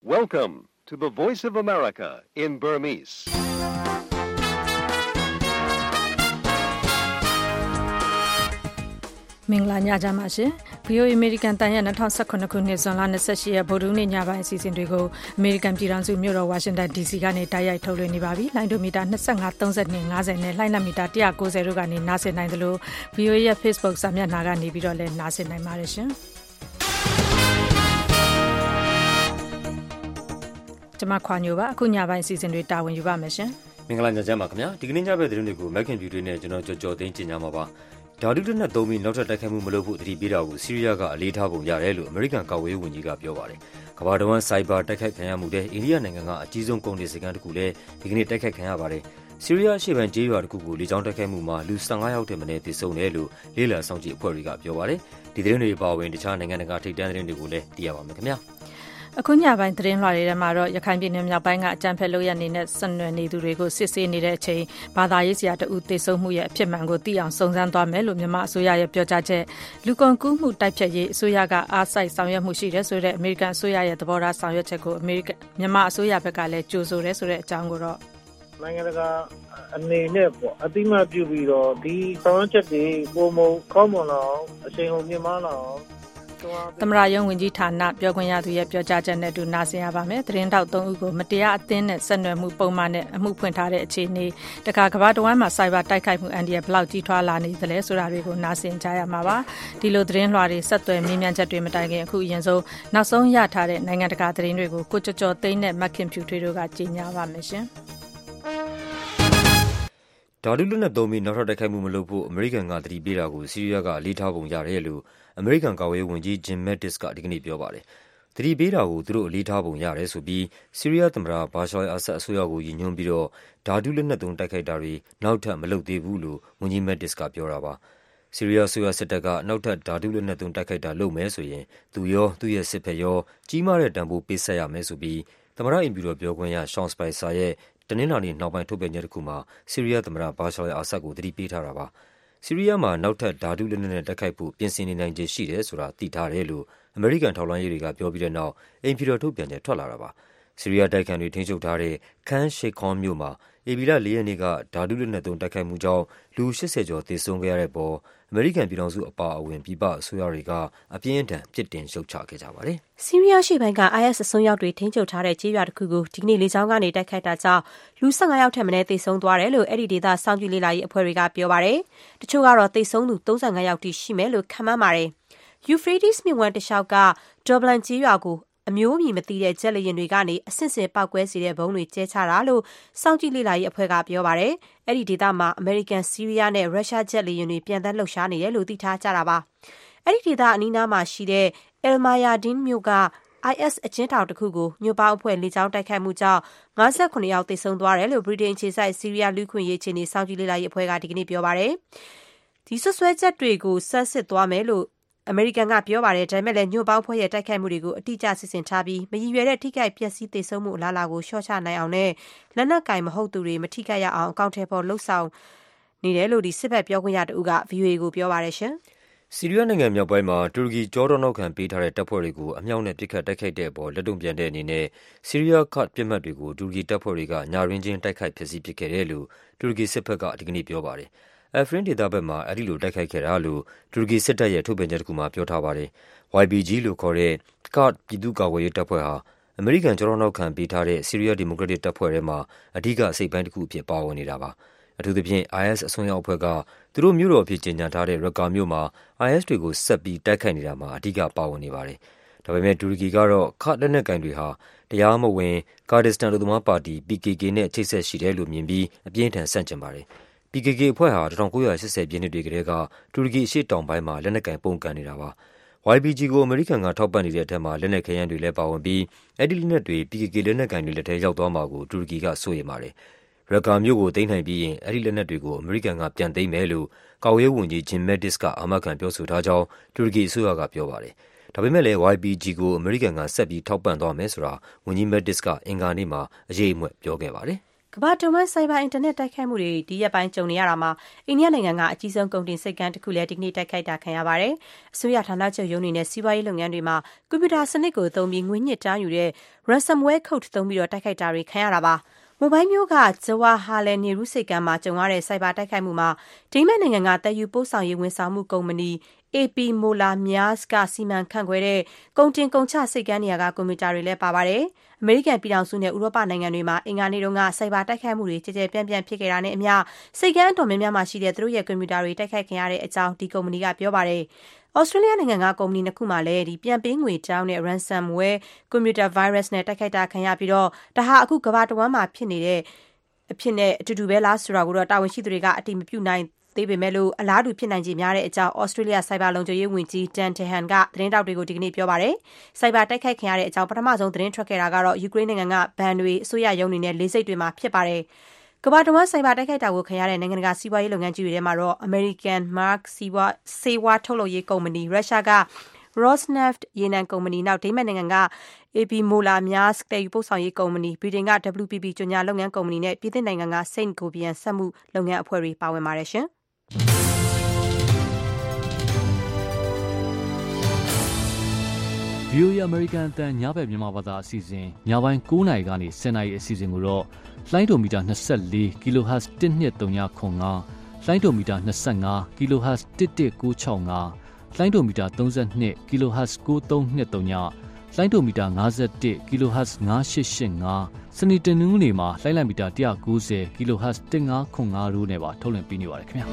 Welcome to the Voice of America in Burmese. ။မင်္ဂလာညချမ်းပါရှင်။ VOA American တန်ရဲ့2018ခုနှစ်ဇွန်လ28ရက်ဗုဒ္ဓဟူးနေ့ညပိုင်းအစီအစဉ်တွေကို American ပြည်ထောင်စုမြို့တော် Washington DC ကနေတိုက်ရိုက်ထုတ်လွှင့်နေပါပြီ။လိုင်းဒိုမီတာ25 32 50နဲ့လိုင်းနက်မီတာ190တို့ကနေနားဆင်နိုင်သလို VOA ရဲ့ Facebook စာမျက်နှာကနေပြီးတော့လည်းနားဆင်နိုင်ပါတယ်ရှင်။ကျွန်မခွာညိုပါအခုညပိုင်းအစီအစဉ်တွေတာဝန်ယူပါမယ်ရှင်။မင်္ဂလာညချမ်းပါခင်ဗျာ။ဒီကနေ့ညဘက်သတင်းတွေကို Mac Computer နဲ့ကျွန်တော်ကြော်သိန်းကျင်ညာမှာပါ။ဓာတုလက်နက်သုံးပြီးနောက်ထပ်တိုက်ခိုက်မှုမလုပ်ဖို့တတိပေးတာကိုဆီးရီးယားကအလေးထားပုံရတယ်လို့အမေရိကန်ကာကွယ်ရေးဝန်ကြီးကပြောပါတယ်။ကမ္ဘာတော်ဝန်စိုက်ဘာတိုက်ခိုက်ခံရမှုတဲ့အိန္ဒိယနိုင်ငံကအကြီးဆုံးကုန်တင်စခန်းတစ်ခုလည်းဒီကနေ့တိုက်ခိုက်ခံရပါတယ်။ဆီးရီးယားရှေ့ပိုင်းကျေးရွာတစ်ခုကိုလေကြောင်းတိုက်ခိုက်မှုမှာလူ15ယောက်ထက်မနည်းသေဆုံးတယ်လို့လေးလာဆောင်ကြည့်အဖွဲ့တွေကပြောပါတယ်။ဒီသတင်းတွေပါဝင်တခြားနိုင်ငံတကာထိပ်တန်းသတင်းတွေကိုလည်းသိရပါမယ်ခင်ဗျာ။အခုညပိုင်းသတင်းလွှာတွေထဲမှာတော့ရခိုင်ပြည်နယ်မြောက်ပိုင်းကအကြမ်းဖက်လုပ်ရနေတဲ့ဆက်နွယ်နေသူတွေကိုစစ်ဆေးနေတဲ့အချိန်ဘာသာရေးဆရာတဦးသေဆုံးမှုရဲ့အဖြစ်မှန်ကိုသိအောင်စုံစမ်းသွားမယ်လို့မြန်မာအစိုးရရဲ့ပြောကြားချက်လူကုန်ကူးမှုတိုက်ဖျက်ရေးအစိုးရကအားစိုက်ဆောင်ရွက်မှုရှိတယ်ဆိုတဲ့အမေရိကန်အစိုးရရဲ့သဘောထားဆောင်ရွက်ချက်ကိုမြန်မာအစိုးရဘက်ကလည်းကြိုဆိုတယ်ဆိုတဲ့အကြောင်းကိုတော့နိုင်ငံတကာအနေနဲ့ပေါ့အတိမတ်ပြုပြီးတော့ဒီဆောင်ရွက်ချက်တွေပုံမကောင်းမွန်အောင်အချိန်ဟုန်မြင့်မားအောင်သမရယုံဝန်ကြီးဌာနပြောခွင့်ရသူရဲ့ပြောကြားချက်နဲ့တူနာဆင်ရပါမယ်။သတင်းတောက်3ဦးကိုမတရားအသင်းနဲ့ဆက်နွယ်မှုပုံမှန်နဲ့အမှုဖွင့်ထားတဲ့အခြေအနေတခါကမ္ဘာတဝန်းမှာစိုက်ဘာတိုက်ခိုက်မှုအန်ဒီရဲ့ဘလောက်ကြီးထွားလာနေသလဲဆိုတာတွေကိုနာဆင်ကြရမှာပါ။ဒီလိုသတင်းလွှာတွေဆက်သွယ်မေးမြန်းချက်တွေမတိုင်ခင်အခုအရင်ဆုံးနောက်ဆုံးရထားတဲ့နိုင်ငံတကာသတင်းတွေကိုကိုကျော်သိန်းနဲ့မက်ခင်ဖြူထွေးတို့ကကြေညာပါမယ်ရှင်။ဓာတုလက်နက်သုံးပြီးနောက်ထပ်တိုက်ခိုက်မှုမလုပ်ဖို့အမေရိကန်ကတတိပေးတာကိုဆီးရီးယားကအလေးထားပုံရတယ်လို့အမေရိကန်ကာကွယ်ရေးဝန်ကြီး Jim Mattis ကဒီကနေ့ပြောပါတယ်။တတိပေးတာကိုသူတို့အလေးထားပုံရတယ်ဆိုပြီးဆီးရီးယားသမ္မတဘာရှာအဆတ်အစိုးရကိုရည်ညွှန်းပြီးတော့ဓာတုလက်နက်သုံးတိုက်ခိုက်တာတွေနောက်ထပ်မလုပ်သေးဘူးလို့ဝန်ကြီး Mattis ကပြောတာပါ။ဆီးရီးယားအစိုးရစစ်တပ်ကနောက်ထပ်ဓာတုလက်နက်သုံးတိုက်ခိုက်တာလုပ်မယ်ဆိုရင်သူရောသူ့ရဲ့စစ်ဖက်ရောကြီးမားတဲ့တန်ဖိုးပေးဆက်ရမယ်ဆိုပြီးသမ္မတအိမ်ဖြူတော်ပြောခွင့်ရ Sean Spicer ရဲ့တနင်္လာနေ့နောက်ပိုင်းထုတ်ပြန်ချက်တစ်ခုမှာဆီးရီးယားသမ္မတဘာရှာအဆတ်ကိုတတိပေးထားတာပါ။ဆီးရီးယားမှာနောက်ထပ်ဓာတုလက်နက်နဲ့တိုက်ခိုက်ဖို့ပြင်ဆင်နေနိုင်ခြေရှိတယ်ဆိုတာသိထားတယ်လို့အမေရိကန်ထောက်လှမ်းရေးတွေကပြောပြီးတဲ့နောက်အိမ်ဖြူတော်ထုတ်ပြန်ချက်ထွက်လာတာပါ။ဆီးရီးယားတိုက်ခိုက်တွေထိန်းချုပ်ထားတဲ့ခန်းရှေခွန်မြို့မှာဧပြီလ4 ရက်နေ့ကဓာတုလက်နက်သုံးတိုက်ခိုက်မှုကြောင့်လူ80ကျော်သေဆုံးခဲ့ရတဲ့ပေါ်အမေရိကန်ပြည်ထောင်စုအပါအဝင်ပြည်ပအစိုးရတွေကအပြင်းအထန်ပြစ်တင်ရှုတ်ချခဲ့ကြပါတယ်။ဆီးရီးယားရှေ့ပိုင်းက IS အစွန်းရောက်တွေထိန်းချုပ်ထားတဲ့ကျေးရွာတစ်ခုကိုဒီကနေ့လေကြောင်းကနေတိုက်ခိုက်တာကြောင့်လူ15ယောက်ထက်မနည်းသေဆုံးသွားတယ်လို့အဲ့ဒီဒေသစောင့်ကြည့်လေ့လာရေးအဖွဲ့တွေကပြောပါတယ်။တချို့ကတော့သေဆုံးသူ35ယောက်ထိရှိမယ်လို့ခန့်မှန်းပါတယ်။ Euphrates မြစ်ဝှမ်းတစ်လျှောက်ကဒေါ်ဘလန်ကျေးရွာကိုအမျိုးအမည်မသိတဲ့ဂျက်လေယာဉ်တွေကနေအဆင့်ဆင့်ပောက်ကွဲစေတဲ့ဘုံတွေကျဲချတာလို့စောင့်ကြည့်လေ့လာရေးအဖွဲ့ကပြောပါတယ်။အဲ့ဒီဒေသမှာအမေရိကန်၊ဆီးရီးယားနဲ့ရုရှားဂျက်လေယာဉ်တွေပြန်သက်လှုပ်ရှားနေတယ်လို့သိထားကြတာပါ။အဲ့ဒီဒေသအနီးနားမှာရှိတဲ့ El Mayadin မြို့က IS အကျဉ်းထောင်တစ်ခုကိုညွန့်ပေါင်းအဖွဲ့လေကြောင်းတိုက်ခိုက်မှုကြောင့်59ယောက်သေဆုံးသွားတယ်လို့ဗြိတိန်အခြေစိုက်ဆီးရီးယားလူ့ခွင့်ရေးအခြေအနေစောင့်ကြည့်လေ့လာရေးအဖွဲ့ကဒီကနေ့ပြောပါတယ်။ဒီဆွဆွဲချက်တွေကိုဆန်းစစ်သွားမယ်လို့အမေရိကန်ကပြောပါတယ်ဒါပေမဲ့လည်းညွန့်ပေါင်းဖွဲ့ရဲ့တိုက်ခိုက်မှုတွေကိုအတိအကျစစ်ဆင်ထားပြီးမရည်ရွယ်တဲ့ထိခိုက်ပျက်စီးသေဆုံးမှုအလားအလာကိုလျှော့ချနိုင်အောင်နဲ့လက်နက်ကင်မဟုတ်သူတွေမထိခိုက်ရအောင်အကောင့်ထဲပေါ်လှုပ်ဆောင်နေတယ်လို့ဒီစစ်ဘက်ပြောခွင့်ရတဦးက VOA ကိုပြောပါတယ်ရှင်။ဆီးရီးယားနိုင်ငံမြောက်ပိုင်းမှာတူရကီကြောတော်နောက်ခံပေးထားတဲ့တပ်ဖွဲ့တွေကိုအမြောက်နဲ့ပစ်ခတ်တိုက်ခိုက်တဲ့အပေါ်လက်တုံ့ပြန်တဲ့အနေနဲ့ဆီးရီးယားကာ့ဒ်ပြစ်မှတ်တွေကိုတူရကီတပ်ဖွဲ့တွေကညရင်းချင်းတိုက်ခိုက်ဖျက်ဆီးပစ်ခဲ့တယ်လို့တူရကီစစ်ဘက်ကဒီကနေ့ပြောပါတယ်။အဖရင်ဒေသဘက်မှာအဲဒီလိုတိုက်ခိုက်ခဲ့တာလို့တူရကီစစ်တပ်ရဲ့ထုတ်ပြန်ချက်တစ်ခုမှာပြောထားပါတယ်။ YPG လို့ခေါ်တဲ့ကာ့ဒ်ပြည်သူ့ကာကွယ်ရေးတပ်ဖွဲ့ဟာအမေရိကန်ကြောတော်နောက်ခံပေးထားတဲ့ဆီးရီးယားဒီမိုကရက်တစ်တပ်ဖွဲ့ထဲမှာအဓိကအစိတ်ပိုင်းတစ်ခုအဖြစ်ပါဝင်နေတာပါ။အထူးသဖြင့် IS အစွန်းရောက်အဖွဲ့ကသူတို့မြို့တော်အဖြစ်ကြေညာထားတဲ့ရကာမြို့မှာ IS တွေကိုဆက်ပြီးတိုက်ခိုက်နေတာမှာအဓိကပါဝင်နေပါတယ်။ဒါပေမဲ့တူရကီကတော့ကာ့ဒ်လက်နက်ကင်တွေဟာတရားမဝင်ကာဒစ္စတန်လူသမားပါတီ PKK နဲ့ချိတ်ဆက်ရှိတယ်လို့မြင်ပြီးအပြင်းထန်ဆန့်ကျင်ပါတယ်။ PKK အဖွဲ့ဟာ1980ပြည့်နှစ်တွေကတည်းကတူရကီအရှေ့တောင်ပိုင်းမှာလက်နက်ကင်ပုန်ကန်နေတာပါ။ YPG ကိုအမေရိကန်ကထောက်ပံ့နေတဲ့အထက်မှာလက်နက်ခဲယမ်းတွေလည်းပါဝင်ပြီးအဲဒီလက်နက်တွေ PKK လက်နက်ကင်တွေလက်ထဲရောက်သွားမှာကိုတူရကီကစိုးရိမ်ပါတယ်။ရကာမြို့ကိုသိမ်းနိုင်ပြီးရင်အဲဒီလက်နက်တွေကိုအမေရိကန်ကပြန်သိမ်းမယ်လို့ကာကွယ်ရေးဝန်ကြီး Jim Mattis ကအာမခံပြောဆိုထားကြောင်းတူရကီအစိုးရကပြောပါတယ်။ဒါပေမဲ့လည်း YPG ကိုအမေရိကန်ကဆက်ပြီးထောက်ပံ့သွားမယ်ဆိုတာဝန်ကြီး Mattis ကအင်္ဂါနေ့မှာအရေးအမွက်ပြောခဲ့ပါတယ်။ကကမ္ဘာတဝန်းဆိုင်ဘာအင်တာနက်တိုက်ခိုက်မှုတွေဒီရက်ပိုင်းကြုံနေရတာမှာအိန္ဒိယနိုင်ငံကအကြီးဆုံးကုန်တင်ဆိပ်ကမ်းတစ်ခုလည်းဒီကနေ့တိုက်ခိုက်တာခံရပါတယ်။အစိုးရဌာနချုပ်ရုံးတွေနဲ့စီးပွားရေးလုပ်ငန်းတွေမှာကွန်ပျူတာစနစ်ကိုသုံးပြီးငွေညှစ်တားယူတဲ့ ransomware code သုံးပြီးတိုက်ခိုက်တာတွေခံရတာပါ။မိုဘိုင်းမျိုးကဂျဝါဟာလယ်နေရူးစိတ်ကမ်းမှာကြုံရတဲ့ဆိုင်ဘာတိုက်ခိုက်မှုမှာဒိန်းမတ်နိုင်ငံကတည်ယူပို့ဆောင်ရေးဝန်ဆောင်မှုကုမ္ပဏီ AP Moller Maersk ကစီမံခန့်ခွဲတဲ့ကုန်တင်ကုန်ချစိတ်ကမ်းနေရာကကွန်ပျူတာတွေလည်းပါပါတယ်။အမေရိကန်ပြည်ထောင်စုနဲ့ဥရောပနိုင်ငံတွေမှာအင်္ဂါနေ့တုန်းကဆိုင်ဘာတိုက်ခိုက်မှုတွေကြကြပြန့်ပြန့်ဖြစ်ခဲ့တာနဲ့အမျှစိတ်ကမ်းအတော်များများမှာရှိတဲ့သူတို့ရဲ့ကွန်ပျူတာတွေတိုက်ခိုက်ခံရတဲ့အကြောင်းဒီကုမ္ပဏီကပြောပါတယ်။ဩစတြေးလျနိုင်ငံကကုမ္ပဏီနှစ်ခုမှလည်းပြန်ပေးငွေတောင်းတဲ့ ransomware ကွန်ပျူတာ virus နဲ့တိုက်ခိုက်တာခံရပြီးတော့ဒါဟာအခုကမ္ဘာတဝန်းမှာဖြစ်နေတဲ့အဖြစ်နဲ့အတူတူပဲလားဆိုတာကိုတော့တာဝန်ရှိသူတွေကအတိမပြုနိုင်သေးပေမဲ့လို့အလားတူဖြစ်နိုင်ခြေများတဲ့အကြောင်းဩစတြေးလျဆိုင်ဘာလုံခြုံရေးဝန်ကြီး Dan Tehan ကသတင်းတောက်တွေကိုဒီကနေ့ပြောပါတယ်။ဆိုင်ဘာတိုက်ခိုက်ခံရတဲ့အကြောင်းပထမဆုံးသတင်းထွက်ခဲ့တာကတော့ယူကရိန်းနိုင်ငံကဘဏ်တွေအစိုးရရုံးတွေနဲ့လေးစိတ်တွေမှာဖြစ်ပါတယ်။ကမ္ဘာတဝန်းဆိုင်ဘာတိုက်ခိုက်တာကိုခံရတဲ့နိုင်ငံတကာစီးပွားရေးလုပ်ငန်းကြီးတွေထဲမှာတော့ American Merck ဆေးဝါးထုတ်လုပ်ရေးကုမ္ပဏီ ရုရှားကRosneft ရေနံကုမ္ပဏီနောက်ဒိန်းမတ်နိုင်ငံက AP Moller Maersk တည်ယူပို့ဆောင်ရေးကုမ္ပဏီဗြိတိန်က WPP ကြော်ညာလုပ်ငန်းကုမ္ပဏီနဲ့ပြည်သစ်နိုင်ငံက Saint-Gobain စက်မှုလုပ်ငန်းအဖွဲ့တွေပါဝင်ပါတယ်ရှင်။ VOA American အသံညဘက်မြန်မာဘာသာအစီအစဉ်ညပိုင်း9:00 နာရီကနေ10:00 နာရီအစီအစဉ်ကိုတော့လိုင်းဒိုမီတာ24 kHz 12305လိုင်းဒိုမီတာ25 kHz 11965လိုင်းဒိုမီတာ32 kHz 9323ညလိုင်းဒိုမီတာ51 kHz 9885စနေတနင်္ဂနွေမှာလိုင်းလံမီတာ190 kHz 1505တို့နဲ့ပါထုတ်လွှင့်ပေးနေပါတယ်ခင်ဗျာ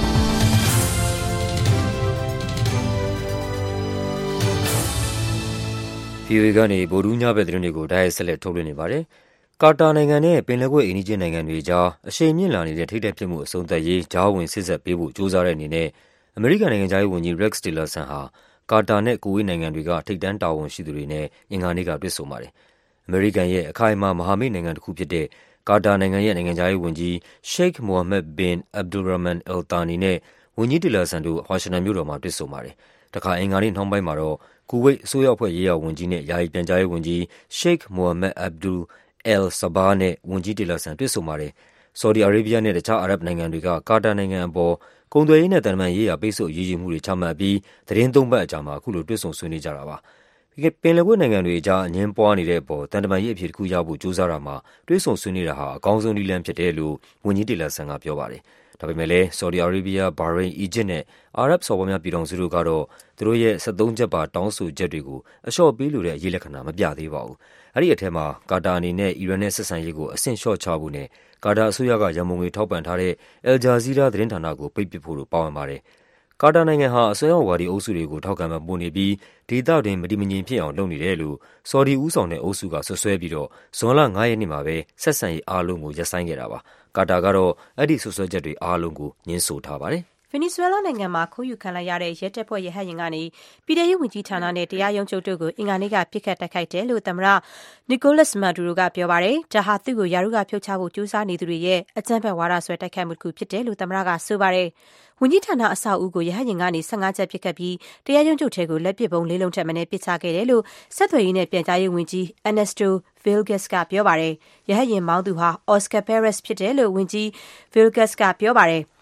VOA ကနေဗိုလ်ဒူးညဘက်သတင်းတွေကိုတိုက်ရိုက်ဆက်လက်ထုတ်လွှင့်နေပါတယ်။ကာတာနိုင်ငံနဲ့ပင်လယ်ကွေ့အိမ်နီးချင်းနိုင်ငံတွေကြားအရှိန်မြင့်လာနေတဲ့ထိပ်တိုက်ဖြစ်မှုအဆုံးသတ်ရေးကြားဝင်စစ်ဆက်ပေးဖို့ကြိုးစားတဲ့အနေနဲ့အမေရိကန်နိုင်ငံသားရေးဝန်ကြီး Rex Tillerson ဟာကာတာနဲ့ကူဝေးနိုင်ငံတွေကထိပ်တန်းတာဝန်ရှိသူတွေနဲ့အင်္ဂါနေ့ကတွေ့ဆုံပါတယ်။အမေရိကန်ရဲ့အခိုင်အမာမဟာမိတ်နိုင်ငံတစ်ခုဖြစ်တဲ့ကာတာနိုင်ငံရဲ့နိုင်ငံသားရေးဝန်ကြီး Sheikh Mohammed bin Abdulrahman Al Thani နဲ့ဝန်ကြီး Tillerson တို့ဝါရှင်တန်မြို့တော်မှာတွေ့ဆုံပါတယ်။တခါအင်္ဂါနေ့နှောင်းပိုင်းမှာတော့ကူဝိတ်အစိုးရအဖွဲ့ရေးရာဝန်ကြီးနဲ့ယာယီပြန်ကြားရေးဝန်ကြီး Sheikh Mohammed Abdul Al Sabah နဲ့ဝန်ကြီး Tillerson တွေ့ဆုံပါတယ်။ ဆော်ဒီအာရေးဗီးယားနဲ့တခြားအာရပ်နိုင်ငံတွေကကာတာနိုင်ငံအပေါ်ကုန်သွယ်ရေးနဲ့တန်တမာရေးရာပိတ်ဆို့အရေးယူမှုတွေချမှတ်ပြီးသတင်းသုံးပတ်အကြာမှာအခုလိုတွေ့ဆုံဆွေးနွေးကြတာပါ။ပင်လယ်ကွေ့နိုင်ငံတွေအကြားအငြင်းပွားနေတဲ့အပေါ်တန်တမာရေးအဖြေတစ်ခုရဖို့ကြိုးစားတာမှာတွေ့ဆုံဆွေးနွေးတာဟာအကောင်းဆုံးနည်းလမ်းဖြစ်တယ်လို့ဝန်ကြီး Tillerson ကပြောပါတယ်။ဒါပေမဲ့လည်းဆော်ဒီအာရေးဗီးယား၊ဘာရိန်း၊အီဂျစ်နဲ့အာရပ်စော်ဘွားများပြည်ထောင်စုတို့ကတော့သူတို့ရဲ့73ချက်ပါတောင်းဆိုချက်တွေကိုအလျှော့ပေးလိုတဲ့အရေးလက္ခဏာမပြသေးပါဘူး။အဲဒီအထဲမှာကာတာအနေနဲ့အီရန်နဲ့ဆက်ဆံရေးကိုအဆင့်လျှော့ချဖို့နဲ့ကာတာအစိုးရကရန်ပုံငွေထောက်ပံ့ထားတဲ့ Al Jazeera သတင်းဌာနကိုပိတ်ပစ်ဖို့တို့ပါဝင်ပါတယ်။ကာတာနိုင်ငံဟာအစွန်းရောက်ဝါဒီအုပ်စုတွေကိုထောက်ခံပံ့ပိုးနေပြီးဒေသတွင်းမတည်မငြိမ်ဖြစ်အောင်လုပ်နေတယ်လို့ဆော်ဒီဦးဆောင်တဲ့အုပ်စုကဆွဆွဲပြီးတော့ဇွန်လ9 ရက်နေ့မှာပဲဆက်ဆံရေးအားလုံးကိုရပ်ဆိုင်းခဲ့တာပါ။ကာတာကတော့အဲ့ဒီဆွဆွဲချက်တွေအားလုံးကိုငြင်းဆိုထားပါတယ်။ဗင်နီဇွဲလားနိုင်ငံမှာခိုးယူခံလိုက်ရတဲ့ရဲတပ်ဖွဲ့ရဟတ်ယာဉ်ကနေပြည်ထရေးဝန်ကြီးဌာနနဲ့တရားရုံးချုပ်တို့ကိုအင်္ဂါနေ့ကပစ်ခတ်တိုက်ခိုက်တယ်လို့သမ္မတနီကိုလတ်မာဒူရိုကပြောပါတယ်။ဒါဟာသူ့ကိုယာရုကဖြုတ်ချဖို့ကြိုးစားနေသူတွေရဲ့အကြမ်းဖက်ဝါဒဆွဲတိုက်ခိုက်မှုတစ်ခုဖြစ်တယ်လို့သမ္မတကဆိုပါတယ်။ဝန်ကြီးဌာနအဆောက်အဦကိုရဟတ်ယာဉ်ကနေ15ချက်ပစ်ခတ်ပြီးတရားရုံးချုပ်ထဲကိုလက်ပစ်ဗုံး4လုံးထက်မနည်းပစ်ချခဲ့တယ်လို့ဆက်သွယ်ရေးနဲ့ပြန်ကြားရေးဝန်ကြီး Ernesto Vilgas ကပြောပါတယ်။ရဟတ်ယာဉ်မောင်းသူဟာ Oscar Perez ဖြစ်တယ်လို့ဝန်ကြီး Vilgas ကပြောပါတယ်။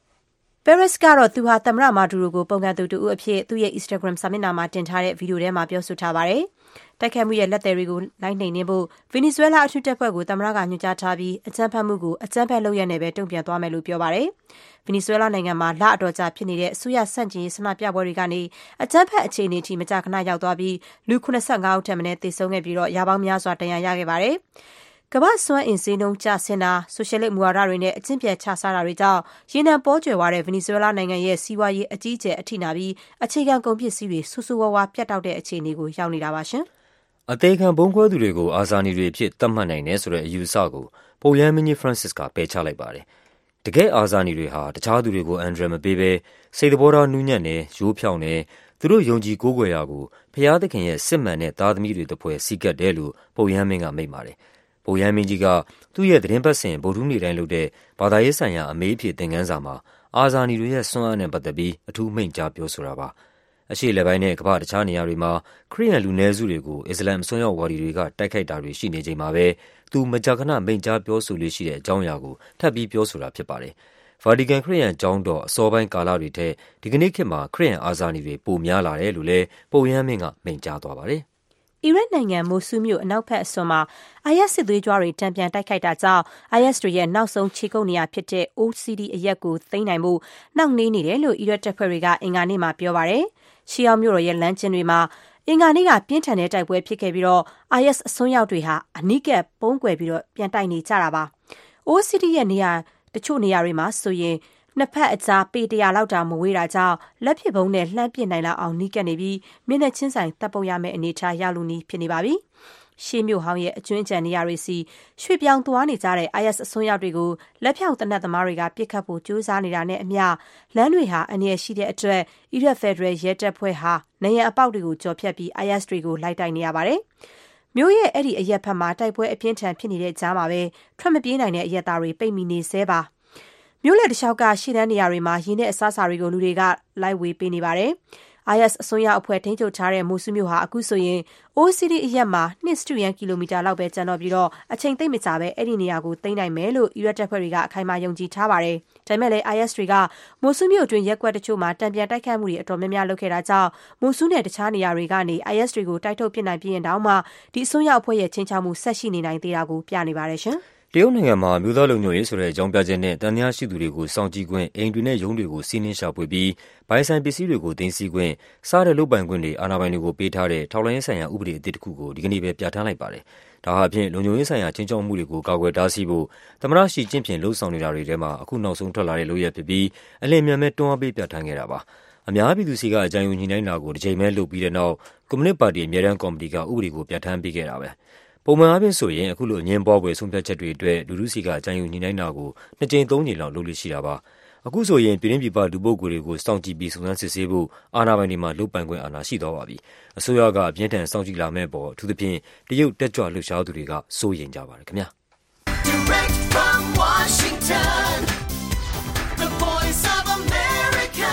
Perez ကတော့သူဟာသမ္မတမာဒူရိုကိုပုံကန်သူတူအဖြစ်သူ့ရဲ့ Instagram စာမျက်နှာမှာတင်ထားတဲ့ဗီဒီယိုထဲမှာပြောဆိုထားပါတယ်။တိုက်ခိုက်မှုရဲ့လက်သည်တွေကိုလိုက်နှိမ်နင်းဖို့ဗင်နီဇွဲလားအထူးတပ်ဖွဲ့ကိုသမ္မတကညွှန်ကြားထားပြီးအကြမ်းဖက်မှုကိုအကြမ်းဖက်လုပ်ရပ်နဲ့ပဲတုံ့ပြန်သွားမယ်လို့ပြောပါတယ်။ဗင်နီဇွဲလားနိုင်ငံမှာလအတော်ကြာဖြစ်နေတဲ့အစိုးရဆန့်ကျင်ရေးဆန္ဒပြပွဲတွေကနေအကြမ်းဖက်အခြေအနေအထိမကြာခဏရောက်သွားပြီးလူ85ဦးထက်မနည်းသေဆုံးခဲ့ပြီးတော့ရာပေါင်းများစွာဒဏ်ရာရခဲ့ပါတယ်။ကမ္ဘာ့စွမ်းအင်ဈေးနှုန်းကျဆင်းတာ၊ဆိုရှယ်လစ်မူဝါဒတွေနဲ့အကျင့်ပျက်ခြစားတာတွေကြောင့်ရေနံပေါကြွယ်ဝတဲ့ဗင်နီဇွဲလားနိုင်ငံရဲ့စီးပွားရေးအကြီးအကျယ်အထိနာပြီးအခြေခံကုန်ပစ္စည်းတွေဆိုးဆိုးဝါးဝါပြတ်တောက်တဲ့အခြေအနေကိုရောက်နေတာပါရှင်။အသေးခံဗုံးခွဲသူတွေကိုအာဇာနည်တွေအဖြစ်သတ်မှတ်နိုင်တယ်ဆိုတဲ့အယူအဆကိုပုပ်ရဟန်းမင်းကြီး Francis ကပယ်ချလိုက်ပါတယ်။တကယ့်အာဇာနည်တွေဟာတခြားသူတွေကိုအန္တရာယ်မပေးဘဲစိတ်သဘောထားနူးညံ့တယ်၊ရိုးဖြောင့်တယ်၊သူတို့ယုံကြည်ကိုးကွယ်ရာကိုဘုရားသခင်ရဲ့စစ်မှန်တဲ့သားသမီးတွေသဖွယ်စည်းကပ်တယ်လို့ပုပ်ရဟန်းမင်းကမိန့်ပါတယ်။ပုပ်ရဟန်းမင်းကြီးကသူ့ရဲ့သတင်းပတ်စဉ်ဗုဒ္ဓဟူးနေ့တိုင်းလုပ်တဲ့ဘာသာရေးဆိုင်ရာအမေးအဖြေသင်ခန်းစာမှာအာဇာနည်တွေရဲ့စွမ်းအားနဲ့ပတ်သက်ပြီးအထူးမိန့်ကြားပြောဆိုတာပါ။အရှေ့အလယ်ပိုင်းနဲ့ကမ္ဘာ့တခြားနေရာတွေမှာခရစ်ယာန်လူနည်းစုတွေကိုအစ္စလာမ်အစွန်းရောက်ဝါဒီတွေကတိုက်ခိုက်တာတွေရှိနေချိန်မှာပဲသူမကြာခဏမိန့်ကြားပြောဆိုလေ့ရှိတဲ့အကြောင်းအရာကိုထပ်ပြီးပြောဆိုတာဖြစ်ပါတယ်။ဗာတီကန်ခရစ်ယာန်ကျောင်းတော်အစောပိုင်းကာလတွေထက်ဒီကနေ့ခေတ်မှာခရစ်ယာန်အာဇာနည်တွေပိုများလာတယ်လို့လည်းပုပ်ရဟန်းမင်းကမိန့်ကြားသွားပါတယ်။အီရတ်နိုင်ငံမိုဆူးမြို့အနောက်ဘက်အစွန်မှာ IS စစ်သွေးကြွတွေတန်ပြန်တိုက်ခိုက်တာကြောင့် IS တွေရဲ့နောက်ဆုံးခြေကုပ်နေရာဖြစ်တဲ့ OCD အရပ်ကိုသိမ်းနိုင်ဖို့နှောင့်နှေးနေတယ်လို့အီရတ်တပ်ဖွဲ့တွေကအင်္ဂါနေ့မှာပြောပါတယ်။ရှီအောင်မြို့တော်ရဲ့လမ်းကျဉ်တွေမှာအင်္ဂါနေ့ကပြင်းထန်တဲ့တိုက်ပွဲဖြစ်ခဲ့ပြီးတော့ IS အစွန်းရောက်တွေဟာအနီးကပ်ပုန်းကွယ်ပြီးတော့ပြန်တိုက်နေကြတာပါ။ OCD ရဲ့နေရာတချို့နေရာတွေမှာဆိုရင်နှစ်ဖက်အကြားပေ100လောက်တောင်မဝေးတာကြောင့်လက်ပစ်ဗုံးနဲ့လှမ်းပစ်နိုင်လောက်အောင်နီးကပ်နေပြီးမျက်နှာချင်းဆိုင်တပ်ပုတ်ရမယ့်အနေအထားရောက်လူနီးဖြစ်နေပါပြီ။ရှေးမြို့ဟောင်းရဲ့အကျွမ်းကျန်နေရာတွေစီရွှေ့ပြောင်းသွားနေကြတဲ့ IS အစွန်းရောက်တွေကိုလက်ဖြောင့်တနက်သမားတွေကပစ်ခတ်ဖို့ကြိုးစားနေတာနဲ့အမျှလမ်းတွေဟာအန္တရာယ်ရှိတဲ့အတွက်အီရတ်ဖက်ဒရယ်ရဲတပ်ဖွဲ့ဟာနေရန်အပေါက်တွေကိုကျော်ဖြတ်ပြီး IS တွေကိုလိုက်တိုက်နေရပါတယ်။မြို့ရဲ့အဲ့ဒီအရက်ဖက်မှာတိုက်ပွဲအပြင်းထန်ဖြစ်နေတဲ့ကြားမှာပဲထွက်မပြေးနိုင်တဲ့အရက်သားတွေပိတ်မိနေဆဲပါ။မြို့လက်တလျှောက်ကရှေ့တန်းနေရာတွေမှာရင်းတဲ့အစားအစာတွေကိုလူတွေကလိုက်ဝေပေးနေပါတယ်။ IS အစွန်းရောက်အဖွဲ့ထိန်းချုပ်ထားတဲ့မိုဆူးမြို့ဟာအခုဆိုရင် OCD အရပ်မှာ2 စတုရန်ကီလိုမီတာလောက်ပဲကျန်တော့ပြီးတော့အချိန်သိပ်မကြာပဲအဲ့ဒီနေရာကိုသိမ်းနိုင်မယ်လို့အီရတ်တပ်ဖွဲ့တွေကအခိုင်အမာယုံကြည်ထားပါတယ်။ဒါပေမဲ့လည်း IS တွေကမိုဆူးမြို့အတွင်းရက်ကွက်တချို့မှာတံပြန်တိုက်ခိုက်မှုတွေအတော်များများလုပ်ခဲ့တာကြောင့်မိုဆူးနဲ့တခြားနေရာတွေကနေ IS တွေကိုတိုက်ထုတ်ပစ်နိုင်ပြီးရင်တောင်မှဒီအစွန်းရောက်အဖွဲ့ရဲ့ချင်းချောက်မှုဆက်ရှိနေနိုင်သေးတာကိုပြနေပါတယ်ရှင်။တရုတ်နိုင်ငံမှာမြို့သားလုံခြုံရေးဆိုတဲ့အကြောင်းပြချက်နဲ့တန်တရားရှိသူတွေကိုစောင့်ကြည့်ခွင့်အိမ်တွေနဲ့ရုံးတွေကိုစီးနှင်းရှာဖွေပြီးဘိုင်ဆိုင်ပစ္စည်းတွေကိုသိမ်းဆည်းခွင့်စားတဲ့လုပ်ပိုင်ခွင့်တွေအာဏာပိုင်တွေကိုပေးထားတဲ့ထောက်လှမ်းရေးဆိုင်ရာဥပဒေအသစ်တစ်ခုကိုဒီကနေ့ပဲပြဋ္ဌာန်းလိုက်ပါတယ်။ဒါဟာဖြင့်လုံခြုံရေးဆိုင်ရာချင်းချောက်မှုတွေကိုကာကွယ်တားဆီးဖို့သမ္မတရှီကျင့်ဖျင်လှုံ့ဆော်နေတာတွေထဲမှာအခုနောက်ဆုံးထွက်လာတဲ့လုပ်ရပ်ဖြစ်ပြီးအလင်းမြန်မဲ့တွန်းအားပေးပြဋ္ဌာန်းခဲ့တာပါ။အများပြည်သူစီကအကြံယူညှိနှိုင်းတာကိုတစ်ချိန်ပဲလုပ်ပြီးတဲ့နောက်ကွန်မြူနစ်ပါတီအမြဲတမ်းကော်မတီကဥပဒေကိုပြဋ္ဌာန်းပေးခဲ့တာပဲ။ပုံမှန်အားဖြင့်ဆိုရင်အခုလိုအငင်းပွားဖွယ်ဆုံးဖြတ်ချက်တွေအတွက်လူထုစီကအကြံယူညှိနှိုင်းတာကို2 ကြိမ် 3 ကြိမ်လောက်လုပ်လို့ရှိတာပါအခုဆိုရင်ပြည်တွင်းပြည်ပလူပုဂ္ဂိုလ်တွေကိုစောင့်ကြည့်ပြီးစုံစမ်းစစ်ဆေးဖို့အာဏာပိုင်တွေမှာလုပ်ပိုင်ခွင့်အာဏာရှိသွားပါပြီအစိုးရကအပြင်းထန်စောင့်ကြည့်လာမဲ့ပေါ်အထူးသဖြင့်တရုတ်တက်ကြွလှုပ်ရှားသူတွေကစိုးရိမ်ကြပါတယ်ခင်ဗျာ Direct from Washington The Voice of America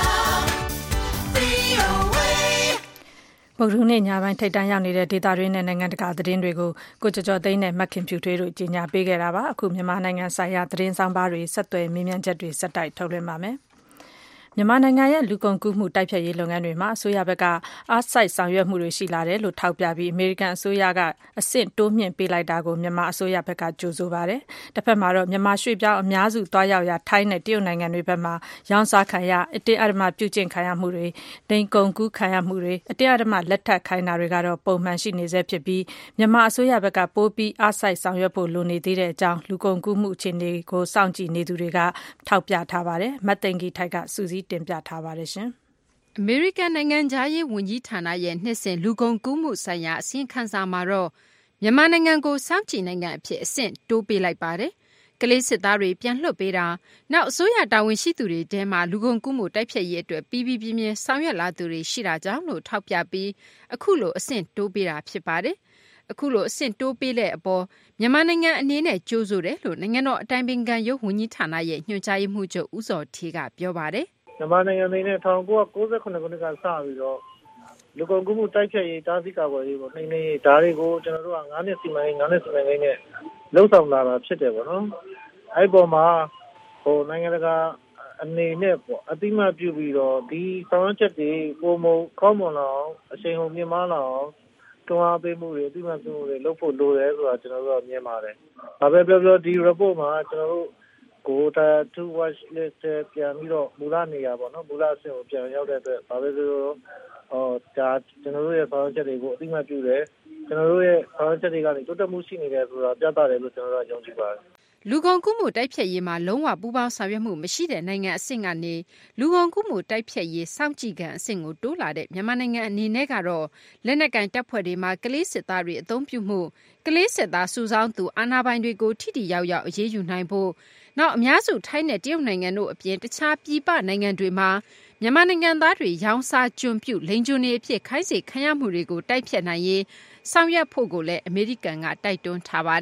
ဗုဒ္ဓဟူးနေ့ညပိုင်းထိပ်တန်းရောက်နေတဲ့ဒေသတွင်းနဲ့နိုင်ငံတကာသတင်းတွေကိုကိုကျော်ကျော်သိန်းနဲ့မခင်ဖြူထွေးတို့ကြီးညာပေးခဲ့တာပါအခုမြန်မာနိုင်ငံဆိုင်ရာသတင်းဆောင်ပါတွေဆက်သွယ်မြင်းမြန်းချက်တွေစက်တိုက်ထုတ်လွှင့်ပါမယ်မြန်မာနိုင်ငံရဲ့လူကုန်ကူးမှုတိုက်ဖျက်ရေးလုပ်ငန်းတွေမှာအစိုးရဘက်ကအားစိုက်ဆောင်ရွက်မှုတွေရှိလာတယ်လို့ထောက်ပြပြီးအမေရိကန်အစိုးရကအဆင့်တိုးမြှင့်ပေးလိုက်တာကိုမြန်မာအစိုးရဘက်ကကြိုဆိုပါတယ်။တစ်ဖက်မှာတော့မြန်မာရွှေ့ပြောင်းအများစုသွားရောက်ရာထိုင်းနဲ့တရုတ်နိုင်ငံတွေဘက်မှာရောင်းစားခံရအတင်းအဓမ္မပြုကျင့်ခံရမှုတွေလိင်ကုန်ကူးခံရမှုတွေအတင်းအဓမ္မလက်ထပ်ခိုင်းတာတွေကတော့ပုံမှန်ရှိနေဆဲဖြစ်ပြီးမြန်မာအစိုးရဘက်ကပိုပြီးအားစိုက်ဆောင်ရွက်ဖို့လိုနေသေးတဲ့အကြောင်းလူကုန်ကူးမှုအခြေအနေကိုစောင့်ကြည့်နေသူတွေကထောက်ပြထားပါတယ်။မတ်သိင်္ဂီထိုက်ကစူးစီးတင်ပြထားပါတယ်ရှင်။အမေရိကန်နိုင်ငံသားရေးဝန်ကြီးဌာနရဲ့နှစ်စဉ်လူကုန်ကူးမှုဆိုင်ရာအစီရင်ခံစာမှာတော့မြန်မာနိုင်ငံကိုစောင့်ကြည့်နိုင်ငံအဖြစ်အဆင့်တိုးပေးလိုက်ပါတယ်။ကလေးစစ်သားတွေပြန်လွှတ်ပေးတာနောက်အစိုးရတာဝန်ရှိသူတွေထဲမှာလူကုန်ကူးမှုတိုက်ဖျက်ရေးအတွက်ပြီးပြင်းပြင်းဆောင်ရွက်လာသူတွေရှိတာကြောင့်လို့ထောက်ပြပြီးအခုလိုအဆင့်တိုးပေးတာဖြစ်ပါတယ်။အခုလိုအဆင့်တိုးပေးတဲ့အပေါ်မြန်မာနိုင်ငံအနေနဲ့ကြိုးဆိုတယ်လို့နိုင်ငံတော်အတိုင်ပင်ခံရုံးဝန်ကြီးဌာနရဲ့ညွှန်ကြားရေးမှူးချုပ်ဦးစောဌေးကပြောပါတယ်မြန်မာနိုင်ငံအနေနဲ့1998ခုနှစ်ကစပြီးတော့လူကုန်ကူးမှုတိုက်ဖျက်ရေးတားဆီးကာကွယ်ရေးပေါ့နှိမ့်နေဒါတွေကိုကျွန်တော်တို့က9နှစ်စီမံကိန်းနဲ့လှုပ်ဆောင်လာတာဖြစ်တယ်ပေါ့နော်အဲ့ပေါ်မှာနိုင်ငံတကာအနေနဲ့ပေါ့အတိမတ်ပြုပြီးတော့ဒီဆောင်ရွက်ချက်တွေပုံမကောင်းမွန်အောင်အချိန်ဟုန်မြင့်မားအောင်တွန်းအားပေးမှုတွေအတိမတ်ပြုမှုတွေလုပ်ဖို့လိုတယ်ဆိုတာကျွန်တော်တို့ကမြင်ပါတယ်။ဒါပဲပြောဒီ report မှာကျွန်တော်တို့ကိုတာ to watch list ပြန်ပြီးတော့မူလနေရာပေါ့နော်မူလအဆင့်ကိုပြန်ရောက်တဲ့အတွက်ဒါပဲဆိုဒါကျွန်တော်တို့ရဲ့ဆောင်ရွက်ချက်တွေကိုအတိမတ်ပြုတယ်ကျွန်တော်တို့ရဲ့ဆောင်ရွက်ချက်တွေကနေတိုးတက်မှုရှိနေတယ်ဆိုတာပြသတယ်လို့ကျွန်တော်တို့ကယုံကြည်ပါတယ်လူကုန်ကူးမှုတိုက်ဖျက်ရေးမှာလုံးဝပူးပေါင်းဆောင်ရွက်မှုမရှိတဲ့နိုင်ငံအဆင့်ကနေလူကုန်ကူးမှုတိုက်ဖျက်ရေးစောင့်ကြည့်ခံအဆင့်ကိုတိုးလာတဲ့မြန်မာနိုင်ငံအနေနဲ့ကတော့လက်နက်ကင်တပ်ဖွဲ့တွေမှာကလေးစစ်သားတွေအသုံးပြုမှုကလေးစစ်သားစုဆောင်းသူအာဏာပိုင်တွေကိုထိထိရောက်ရောက်အရေးယူနိုင်ဖို့နောက်အများစုထိုင်းနဲ့တရုတ်နိုင်ငံတို့အပြင်တခြားပြည်ပနိုင်ငံတွေမှာမြန်မာနိုင်ငံသားတွေရောင်းစားကျွံပြုလိန်ကျွန်းတွေအဖြစ်ခိုင်းစေခံရမှုတွေကိုတိုက်ဖျက်နိုင်ရေးဆောင်ရွက်ဖို့ကိုလည်းအမေရိကန်ကတိုက်တွန်းထားပါတယ်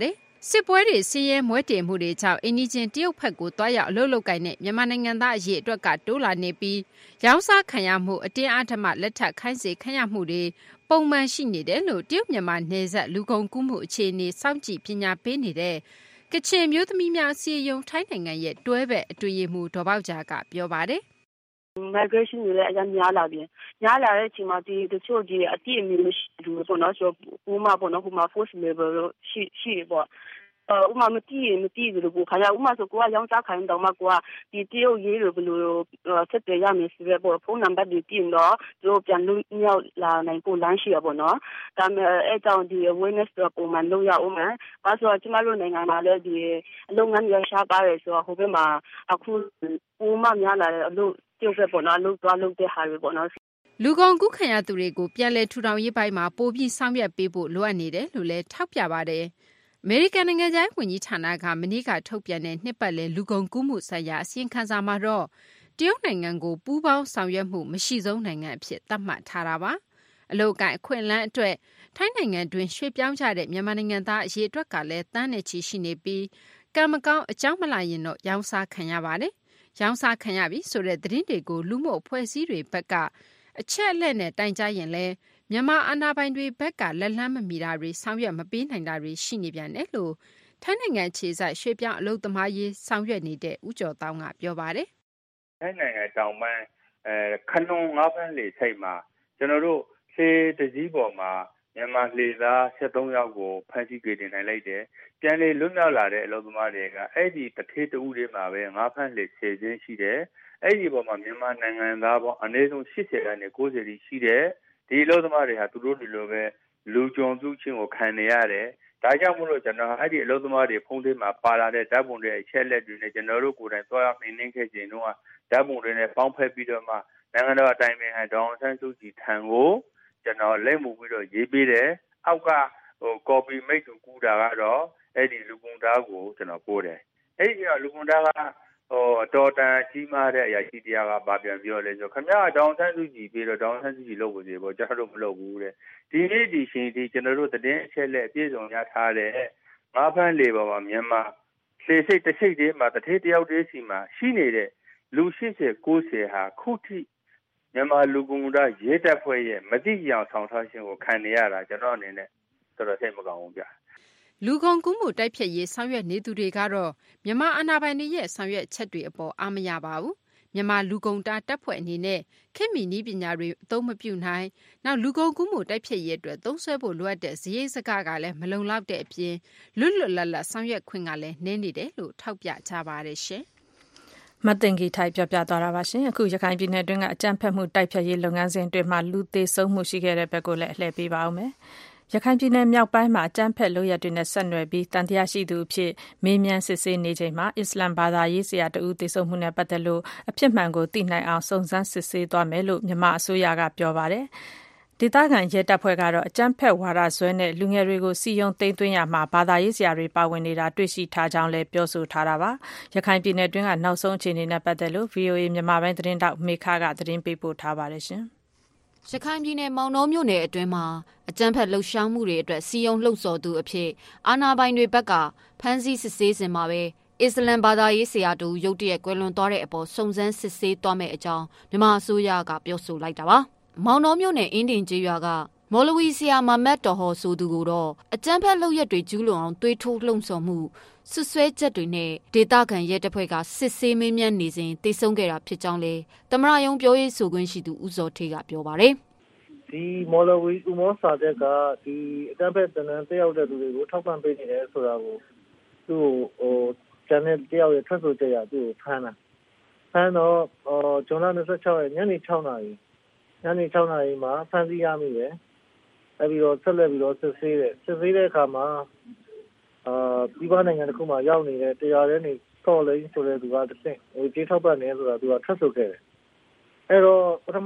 စစ်ပွဲတွေစီးရဲမွဲတေမှုတွေကြောင့်အိန္ဒိချင်းတရုတ်ဘက်ကိုတွားရောက်အလုပ်လုပ်ကိုင်တဲ့မြန်မာနိုင်ငံသားအရေးအတွက်ကတိုးလာနေပြီးရောင်းစားခံရမှုအတင်းအဓမ္မလက်ထပ်ခိုင်းစေခံရမှုတွေပုံမှန်ရှိနေတယ်လို့တရုတ်မြန်မာနယ်စပ်လူကုန်ကူးမှုအခြေအနေစောင့်ကြည့်ပညာပေးနေတဲ့ကချင်မျိုးသမီးများအစည်းအရုံးထိုင်းနိုင်ငံရဲ့တွဲဘက်အတွင်းရေးမှူးဒေါ်ပေါက်ဂျာကပြောပါတယ် migration တွေလည်းအများများလာတဲ့အချိန်မှာဒီတချို့ဒီအတိအမြင်မရှိဘူးပေါ့နော်ဆိုဥမာပေါ့နော်ဟိုမှာ force labor ရှိပေါ့ဥမာမတိဘူးလို့ခါရဥမာဆိုကိုကရောင်းစားခိုင်းတော့မှကိုကဒီတရုတ်ရေးလို့ဘယ်လိုဆက်သွယ်ရမလဲဆိုတော့ဖုန်းနံပါတ်တွေပြင်တော့သူတို့ပြန်လို့မြောက်လာနိုင်ကိုလမ်းရှိရပေါ့နော်ဒါပေမဲ့အဲကြောင့်ဒီ awareness တော့ပုံမှန်လုပ်ရအောင်မယ်ဘာလို့ကျမတို့နိုင်ငံမှာလည်းဒီအလုပ်ငန်းရရှားပါတယ်ဆိုတော့ဟိုဘက်မှာအခုပုံမှန်များလာတဲ့အလုပ်တရုတ်ဘက်ပေါ့နော်အလုပ်သွားလုပ်တဲ့ဟာတွေပေါ့နော်လူကုန်ကူးခံရသူတွေကိုပြန်လည်ထူထောင်ရေးပိုင်းမှာပိုပြီးဆောင်ရွက်ပေးဖို့လိုအပ်နေတယ်လို့လည်းထောက်ပြပါတယ်အမေရိကန်နိုင်ငံခြားရေးဝန်ကြီးဌာနကမနေ့ကထုတ်ပြန်တဲ့နှစ်ပတ်လည်လူကုန်ကူးမှုဆိုင်ရာအစီရင်ခံစာမှာတော့တရုတ်နိုင်ငံကိုပူးပေါင်းဆောင်ရွက်မှုမရှိဆုံးနိုင်ငံအဖြစ်သတ်မှတ်ထားတာပါအလုပ်ကိုင်အခွင့်အလမ်းအတွက်ထိုင်းနိုင်ငံတွင်ရွှေ့ပြောင်းကြတဲ့မြန်မာနိုင်ငံသားအရေးအတွက်ကလည်းတန်းနဲ့ချီရှိနေပြီးကံမကောင်းအကြောင်းမလာရင်တော့ရောင်းစားခံရပါတယ်ရောင်းစားခံရပြီဆိုတဲ့သတင်းတွေကိုလူမှုအဖွဲ့အစည်းတွေဘက်ကအချက်အလက်နဲ့တိုင်ကြားရင်လည်းမြန်မာအာဏာပိုင်တွေဘက်ကလက်လှမ်းမမီတာတွေဆောင်ရွက်မပေးနိုင်တာတွေရှိနေပြန်တယ်လို့ထိုင်းနိုင်ငံခြေစိုက်ရွှေ့ပြောင်းအလုပ်သမားရေးဆောင်ရွက်နေတဲ့ဦးကျော်တောင်းကပြောပါတယ်။ထိုင်းနိုင်ငံတောင်ပိုင်းခနွန်ငါးဖမ်းလေဆိပ်မှာကျွန်တော်တို့လှေတစည်းပေါ်မှာမြန်မာလှေသား73ယောက်ကိုဖမ်းဆီးကြိုတင်နိုင်လိုက်တယ်။ပြန်လေလွတ်မြောက်လာတဲ့အလုပ်သမားတွေကအဲ့ဒီတထေးတဦးတွေမှာပဲငါးဖမ်းလေ10ကျင်းရှိတယ်။အဲ့ဒီပေါ်မှာမြန်မာနိုင်ငံသားပေါင်းအနည်းဆုံး80ကနေ90တိရှိတယ်။ဒီအလုပ်သမားတွေဟာသူတို့လိုပဲလူကြုံပြုခြင်းကိုခံနေရတယ်။ဒါကြောင့်မို့လို့ကျွန်တော်အဲ့ဒီအလုပ်သမားတွေဖုန်းထဲမှာပါလာတဲ့ဓာတ်ပုံတွေအချက်လက်တွေနဲ့ကျွန်တော်တို့ကိုယ်တိုင်သွားရောက်နှင်းခဲ့ခြင်းတော့ဓာတ်ပုံတွေနဲ့ပေါင်းဖက်ပြီးတော့မှနိုင်ငံတော်အတိုင်ပင်ခံဒေါအောင်ဆန်းစုကြည်ထံကိုကျွန်တော်လက်မှုပြီးတော့ရေးပေးတယ်။အောက်ကcopy မိတ်သူကူတာကတော့အဲ့ဒီလူကုန်သားကိုကျွန်တော်ပို့တယ်။အဲ့ဒီကလူကုန်သားကတော်တန်ကြီးမားတဲ့အရာရှိတရားကဘာပြန်ပြောလဲဆိုခင်ဗျားဒေါအောင်ဆန်းစုကြည်ပြီးတော့ဒေါအောင်ဆန်းစုကြည်လုပ်ဖို့စီပေါ့ကျွန်တော်တို့မလုပ်ဘူးတဲ့ဒီနေ့ဒီရှင်ဒီကျွန်တော်တို့သတင်းအချက်လက်အပြည့်စုံရထားတဲ့ငါးဖမ်းလေပေါ်မှာမြန်မာလှေစိတ်တစ်စိတ်တည်းမှာတစ်ထေးတယောက်တည်းစီမှာရှိနေတဲ့လူ80 90ဟာခုထိမြန်မာလူကုန်သားရဲတပ်ဖွဲ့ရဲ့မတိရောင်ဆောင်ထားခြင်းကိုခံနေရတာကျွန်တော်အနေနဲ့တော်တော်စိတ်မကောင်းဘူးဗျလူကုန်ကူးမှုတိုက်ဖျက်ရေးဆောင်ရွက်နေသူတွေကတော့မြန်မာအာဏာပိုင်တွေရဲ့ဆောင်ရွက်ချက်တွေအပေါ်အားမရပါဘူးမြန်မာလူကုန်တာတပ်ဖွဲ့အနေနဲ့ခေတ်မီနည်းပညာတွေအသုံးမပြုနိုင်နောက်လူကုန်ကူးမှုတိုက်ဖျက်ရေးအတွက်သုံးစွဲဖို့လိုအပ်တဲ့ဇယိစကားကလည်းမလုံလောက်တဲ့အပြင်လွတ်လပ်ဆောင်ရွက်ခွင့်ကလည်းနည်းနေတယ်လို့ထောက်ပြကြပါတယ်ရှင်မတင်ကြီးထိုက်ပြသွားတာပါရှင်အခုရခိုင်ပြည်နယ်တွင်းကအကြမ်းဖက်မှုတိုက်ဖျက်ရေးလုပ်ငန်းစဉ်တွေမှာလူသေဆုံးမှုရှိခဲ့တဲ့ဘက်ကိုလည်းအလှည့်ပေးပါအောင်မယ်ရခိုင်ပြည်နယ်မြောက်ပိုင်းမှာအကြမ်းဖက်လုပ်ရပ်တွေနဲ့ဆက်နွယ်ပြီးတန်တရားရှိသူအဖြစ်မေးမြန်းစစ်ဆေးနေချိန်မှာအစ္စလမ်ဘာသာရေးဆရာတဦးသေဆုံးမှုနဲ့ပတ်သက်လို့အဖြစ်မှန်ကိုသိနိုင်အောင်စုံစမ်းစစ်ဆေးသွားမယ်လို့မြန်မာအစိုးရကပြောပါတယ်။ဒေသခံရဲတပ်ဖွဲ့ကတော့အကြမ်းဖက်ဝါဒစွဲနဲ့လူငယ်တွေကိုစီယုံသိမ်းသွင်းရမှာဘာသာရေးဆရာတွေပါဝင်နေတာတွေ့ရှိထားကြောင်းလည်းပြောဆိုထားတာပါ။ရခိုင်ပြည်နယ်တွင်းကနောက်ဆုံးအခြေအနေနဲ့ပတ်သက်လို့ VOA မြန်မာပိုင်းသတင်းတောက်မေခကသတင်းပေးပို့ထားပါတယ်ရှင်။ရခိုင်ပြည်နယ်မောင်နှောမြို့နယ်အတွင်းမှာအကြမ်းဖက်လှုပ်ရှားမှုတွေအတွက်စီယုံလှုပ်ဆော်သူအဖြစ်အာဏာပိုင်တွေဘက်ကဖမ်းဆီးစစ်ဆေးစဉ်မှာပဲအစ္စလမ်ဘာသာရေးဆရာတူရုတ်တရက်ကွယ်လွန်သွားတဲ့အပေါ်စုံစမ်းစစ်ဆေးသွားမယ့်အကြောင်းမြန်မာအစိုးရကပြောဆိုလိုက်တာပါ။မောင်နှောမြို့နယ်အင်းဒင်ကျေးရွာကမော်လဝီဆရာမမတ်တော်ဟောဆိုသူကိုတော့အကြမ်းဖက်လုပ်ရက်တွေကျူးလွန်အောင်သွေးထိုးလှုံ့ဆော်မှုဆွဆွဲချက်တွေနဲ့ဒေသခံရဲတပ်ဖွဲ့ကစစ်ဆေးမေးမြန်းနေစဉ်တိတ်ဆုံးခဲ့တာဖြစ်ကြောင်းလေသမရယုံပြောရေးဆိုခွင့်ရှိသူဦးစောထေးကပြောပါတယ်ဒီမော်လဝီဥမောစာတဲ့ကဒီအကြမ်းဖက်တနန်းတယောက်တဲ့သူတွေကိုထောက်ပံ့ပေးနေတယ်ဆိုတာကိုသူ့ကိုကျန်တဲ့တယောက်ရဲ့ထွက်ဆိုချက်ရသူ့ကိုဖမ်းတော့ဇွန်လ26ရက်ညနေ6နာရီမှာဖမ်းဆီးရမိတယ်အဲ့ပြီးတော့ဆက်လက်ပြီးတော့စစ်ဆေးတဲ့အခါမှာဒီဘာနိုင်ငံတစ်ခုမှာရောက်နေတဲ့တရားရဲနေဆော်လိန်ဆိုတဲ့သူကတစ်ဆင့်ကြေးထောက်ပံ့နေဆိုတာသူကထွက်ဆိုခဲ့တယ်အဲ့တော့ပထမ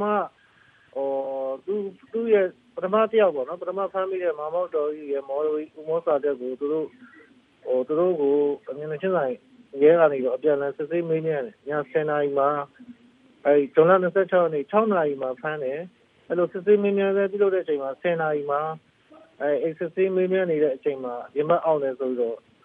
သူ့ရဲ့ပထမတယောက်ပေါ့နော်ပထမဖမ်းမိတဲ့မာမောက်တော်ကြီးရဲ့မော်လဝီဥမောစာတဲ့ကိုသူတို့ကိုအမြင်ချင်းဆိုင်ရဲကနေတော့အပြန်အလှန်စစ်ဆေးမေးမြန်းတယ်ည10နာရီမှာအဲဒီဇွန်လ26ရက်နေ့6နာရီမှာဖမ်းတယ်အဲ့လိုစစ်ဆေးမေးမြန်းပြုလုပ်တဲ့အချိန်မှာ10နာရီမှာစစ်ဆေးမေးမြန်းနေတဲ့အချိန်မှာရမတ်အောင်တယ်ဆိုပြီးတော့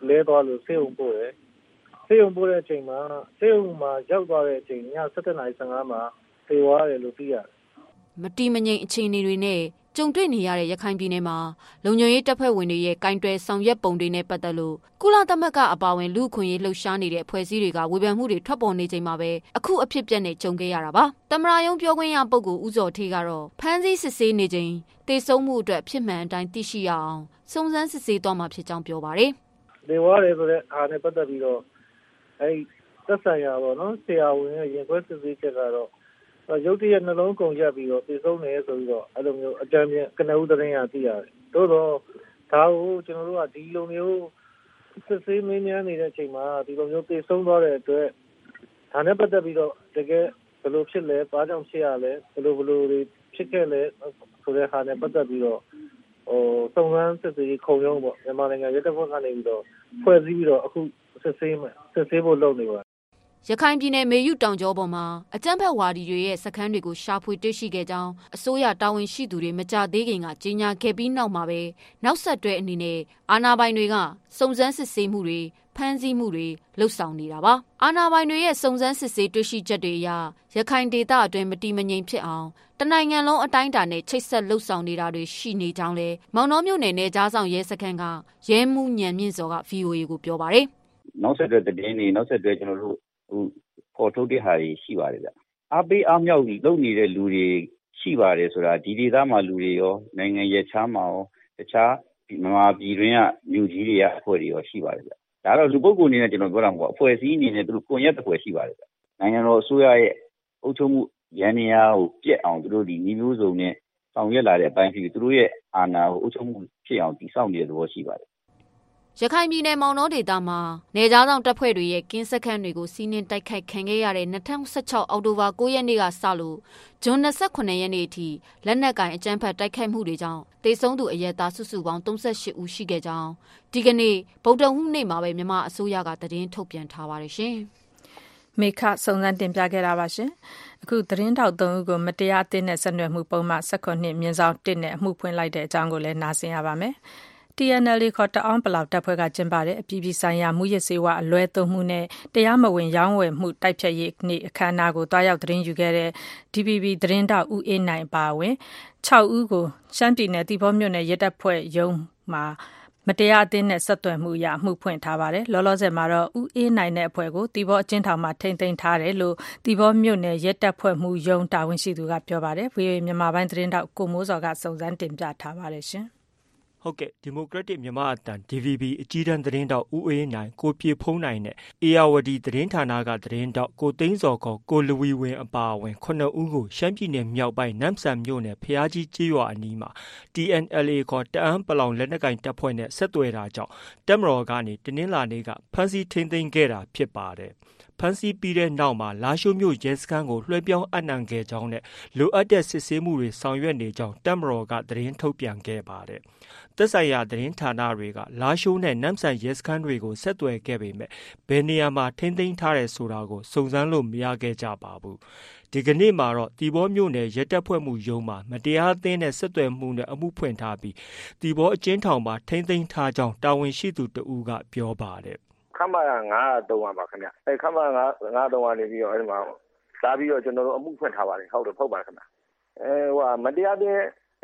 လဲသွားလို့ဆေးရုံပို့တယ်ဆေးရုံပို့တဲ့အချိန်မှာဆေးရုံမှာရောက်သွားတဲ့အချိန်ည 7:15 မှာသေသွားတယ်လို့သိရတယ်မတီမငိမ်အခြေအနေတွေနဲ့ကြုံတွေ့နေရတဲ့ရခိုင်ပြည်နယ်မှာလုံခြုံရေးတပ်ဖွဲ့ဝင်တွေရဲ့ကင်တွယ်ဆောင်ရွက်ပုံတွေနဲ့ပတ်သက်လို့ကုလသမဂ္ဂအပါအဝင်လူ့အခွင့်အရေးလှုပ်ရှားနေတဲ့အဖွဲ့အစည်းတွေကဝေဖန်မှုတွေထွက်ပေါ်နေချိန်မှာပဲအခုအဖြစ်အပျက်နဲ့ကြုံခဲ့ရတာပါ။သမ္မတရုံးပြောခွင့်ရပုဂ္ဂိုလ်ဦးစောထေးကတော့ဖမ်းဆီးစစ်ဆေးနေချိန်တေဆုံးမှုအတွက်ဖြစ်မှန်အတိုင်းသိရှိရအောင်စုံစမ်းစစ်ဆေးသွားမှာဖြစ်ကြောင်းပြောပါတယ်။ဒေဝရဲဆိုတဲ့အားနဲ့ပတ်သက်ပြီးတော့သက်ဆိုင်ရာပေါ့နော်ဆရာဝန်ရဲ့ရင်ခွဲစစ်ဆေးချက်ကတော့ရုတ်တရက်နှလုံးကုန်ရက်ပြီးတော့ပြေဆုံးနေဆိုပြီးတော့အဲ့လိုမျိုးအကြမ်းကနဦးသတင်းရသိရတယ်။သို့တော့ဒါကိုကျွန်တော်တို့ကဒီလိုမျိုးစစ်ဆေးမင်းများနေတဲ့အချိန်မှာဒီလိုမျိုးပြေဆုံးသွားတဲ့အတွက်ဒါနဲ့ပတ်သက်ပြီးတော့တကယ်ဘယ်လိုဖြစ်လဲဘာကြောင့်ဖြစ်ရလဲဘယ်လိုတွေဖြစ်ခဲ့လဲဆိုတဲ့ဟာနဲ့ပတ်သက်ပြီးတော့စုံစမ်းစစ်ဆေးခုံရုံးပေါ့မြန်မာနိုင်ငံရဲတပ်ဖွဲ့ကနေပြီးတော့ဖွဲ့စည်းပြီးတော့အခုစစ်ဆေးဖို့လုပ်နေပါတယ်ရခိုင်ပြည်နယ်မေယုတောင်ကျောပေါ်မှာအကြမ်းဖက်ဝါဒီတွေရဲ့စခန်းတွေကိုရှာဖွေတွေ့ရှိခဲ့ကြောင်းအစိုးရတာဝန်ရှိသူတွေမကြသေးခင်ကကြေညာခဲ့ပြီးနောက်မှာပဲနောက်ဆက်တွဲအနေနဲ့အာဏာပိုင်တွေကစုံစမ်းစစ်ဆေးမှုတွေဖမ်းဆီးမှုတွေလှုပ်ဆောင်နေတာပါအာဏာပိုင်တွေရဲ့စုံစမ်းစစ်ဆေးတွေ့ရှိချက်တွေအရရခိုင်ဒေသအတွင်းမတည်မငြိမ်ဖြစ်အောင်တနိုင်ငံလုံးအတိုင်းအတာနဲ့ချိတ်ဆက်လှုပ်ဆောင်နေတာတွေရှိနေကြောင်းလဲမောင်နှောမြို့နယ်နယ်ကြားဆောင်ရဲစခန်းကရဲမှုညံမြင့်စော်က VOA ကိုပြောပါတယ်နောက်ဆက်တွဲသတင်းတွေနောက်ဆက်တွဲကျွန်တော်တို့ပေါ်ထုတ်တဲ့ဟာတွေရှိပါတယ်ဗျအားပေးအားမြောက်လုပ်နေတဲ့လူတွေရှိပါတယ်ဆိုတာဒီဒေသမှာလူတွေရောနိုင်ငံရဲ့ခြားမှာရောတခြားမြန်မာပြည်တွင်းကမြို့ကြီးတွေကအဖွဲ့တွေရောရှိပါတယ်ဗျဒါတော့လူပုဂ္ဂိုလ်အနေနဲ့ကျွန်တော်ပြောတာမဟုတ်အဖွဲ့အစည်းအနေနဲ့သူတို့ကွန်ရက်တစ်ဖွဲ့ရှိပါတယ်ဗျနိုင်ငံတော်အစိုးရရဲ့အုပ်ချုပ်မှုရန်ရာကိုပြက်အောင်သူတို့ဒီမျိုးစုံနဲ့ဆောင်ရွက်လာတဲ့အပိုင်းဖြစ်ပြီးသူတို့ရဲ့အာဏာကိုအုပ်ချုပ်မှုဖြစ်အောင်တည်ဆောက်နေတဲ့သဘောရှိပါတယ်ရခိုင်ပြည်နယ်မောင်နှောဒေသမှာနေကြားဆောင်တပ်ဖွဲ့တွေရဲ့ကင်းစခန်းတွေကိုစီးနင်းတိုက်ခိုက်ခံခဲ့ရတဲ့2016အောက်တိုဘာ9ရက်နေ့ကစလို့ဇွန်28ရက်နေ့အထိလက်နက်ကင်အကြမ်းဖက်တိုက်ခိုက်မှုတွေကြောင့်တေဆုံးသူအရက်သားစုစုပေါင်း38ဦးရှိခဲ့ကြောင်းဒီကနေ့ဗုဒ္ဓဟူးနေ့မှာပဲမြန်မာအစိုးရကသတင်းထုတ်ပြန်ထားပါတယ်ရှင်။မေခစုံစမ်းတင်ပြခဲ့တာပါရှင်။အခုသတင်းတောက်3ဦးကိုမတရားအသင်းနဲ့ဆက်နွယ်မှုပုံမှန်19မြင်းဆောင်1နဲ့အမှုဖွင့်လိုက်တဲ့အကြောင်းကိုလည်းနားဆင်ရပါမယ်။ TNLA ခေါ်တအောင်းပလောင်တပ်ဖွဲ့ကကျင်းပတဲ့အပြည်ပြည်ဆိုင်ရာမူရစ်ဆေးဝါးအလွဲသုံးမှုနဲ့တရားမဝင်ရောင်းဝယ်မှုတိုက်ဖျက်ရေးနေ့အခမ်းအနားကိုတွားရောက်သတင်းယူခဲ့တဲ့ DVB သတင်းတောက်ဦးအေးနိုင်ပါဝင်6ဦးကိုရှမ်းပြည်နယ်သီပေါမြို့နယ်ရဲတပ်ဖွဲ့ရုံးမှာမတရားအသင်းနဲ့ဆက်သွယ်မှုအရအမှုဖွင့်ထားပါတယ်။လောလောဆယ်မှာတော့ဦးအေးနိုင်တဲ့အဖွဲ့ကိုသီပေါအကျဉ်းထောင်မှာထိန်းသိမ်းထားတယ်လို့သီပေါမြို့နယ်ရဲတပ်ဖွဲ့မှူးရုံးတာဝန်ရှိသူကပြောပါတယ်။ VOA မြန်မာပိုင်းသတင်းတောက်ကိုမိုးစော်ကစုံစမ်းတင်ပြထားပါတယ်ရှင်။ဟုတ်ကဲ့ဒီမိုကရက်တစ်မြန်မာအသံ DVB အကြီးတန်းသတင်းတောက်ဦးအေးနိုင်ကိုပြေဖုံးနိုင်နဲ့အေယာဝတီသတင်းဌာနကသတင်းတောက်ကိုသိန်းစော်ခေါ်ကိုလူဝီဝင်အပါအဝင်9ဦးကိုရှမ်းပြည်နယ်မြောက်ပိုင်းနမ်ဆန်မြို့နယ်ဖျားကြီးကျေးရွာအနီးမှာ TNLA ခေါ်တအန်းပလောင်လက်နက်ကိုင်တပ်ဖွဲ့နဲ့ဆက်သွယ်တာကြောင့်တပ်မတော်ကနေတနင်္လာနေ့ကဖမ်းဆီးထိန်းသိမ်းခဲ့တာဖြစ်ပါတယ်ဖမ်းဆီးပြီးတဲ့နောက်မှာလာရှိုးမြို့ရဲစခန်းကိုလွှဲပြောင်းအပ်နှံခဲ့ကြောင်းနဲ့လိုအပ်တဲ့စစ်ဆေးမှုတွေဆောင်ရွက်နေကြောင်းတပ်မတော်ကသတင်းထုတ်ပြန်ခဲ့ပါတယ်။သက်ဆိုင်ရာသတင်းဌာနတွေကလာရှိုးနဲ့နမ်ဆန်ရဲစခန်းတွေကိုဆက်သွယ်ခဲ့ပေမဲ့ဘယ်နေရာမှာထိန်းသိမ်းထားတယ်ဆိုတာကိုစုံစမ်းလို့မရခဲ့ကြပါဘူး။ဒီကနေ့မှာတော့သီပေါမြို့နယ်ရဲတပ်ဖွဲ့မှုရုံးမှာမတရားအသင်းနဲ့ဆက်သွယ်မှုနဲ့အမှုဖွင့်ထားပြီးသီပေါအကျဉ်းထောင်မှာထိန်းသိမ်းထားကြောင်းတာဝန်ရှိသူတဦးကပြောပါတယ်ခမရ903ပါခင်ဗျခမရ903ကနေပြီးတော့အဲ့ဒီမှာလာပြီးတော့ကျွန်တော်တို့အမှုဖွင့်ထားပါတယ်ဟုတ်တယ်ဖုတ်ပါတယ်ခင်ဗျမတရားတဲ့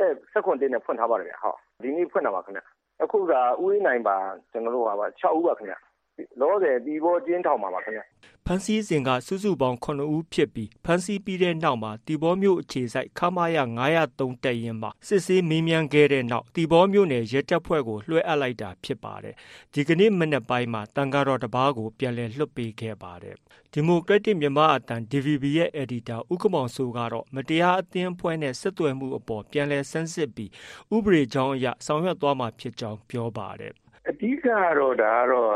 16တင်းနဲ့ဖွင့်ထားပါတယ်ဗျဟုတ်ဒီနေ့ဖွင့်တာပါခင်ဗျအခုကဦးအေးနိုင်ပါကျွန်တော်တို့က6ဦးပါခင်ဗျလောဆယ်ဒီဘောကျင်းထောင်ပါခင်ဗျဖန်စီစဉ်ကစုစုပေါင်း9ဦးဖြစ်ပြီးဖန်စီပြီးတဲ့နောက်မှာတီဘောမြို့အခြေစိုက်ခမာရ903တပ်ရင်းမှာစစ်ဆေးမေးမြန်းခဲ့တဲ့နောက်တီဘောမြို့နယ်ရဲတပ်ဖွဲ့ကိုလွှဲအပ်လိုက်တာဖြစ်ပါတယ်ဒီကနေ့မနက်ပိုင်းမှာတန်ကားတော်တစ်ပါးကိုပြန်လည်လွှတ်ပေးခဲ့ပါတယ်ဒီမိုကရက်တစ်မြန်မာအသံ DVB ရဲ့အယ်ဒီတာဦးကမောင်စိုးကတော့မတရားအသင်းအဖွဲ့နဲ့ဆက်သွယ်မှုအပေါ်ပြန်လည်ဆန်းစစ်ပြီးဥပဒေကြောင်းအရဆောင်ရွက်သွားမှာဖြစ်ကြောင်းပြောပါတယ်အဓိကတော့ဒါကတော့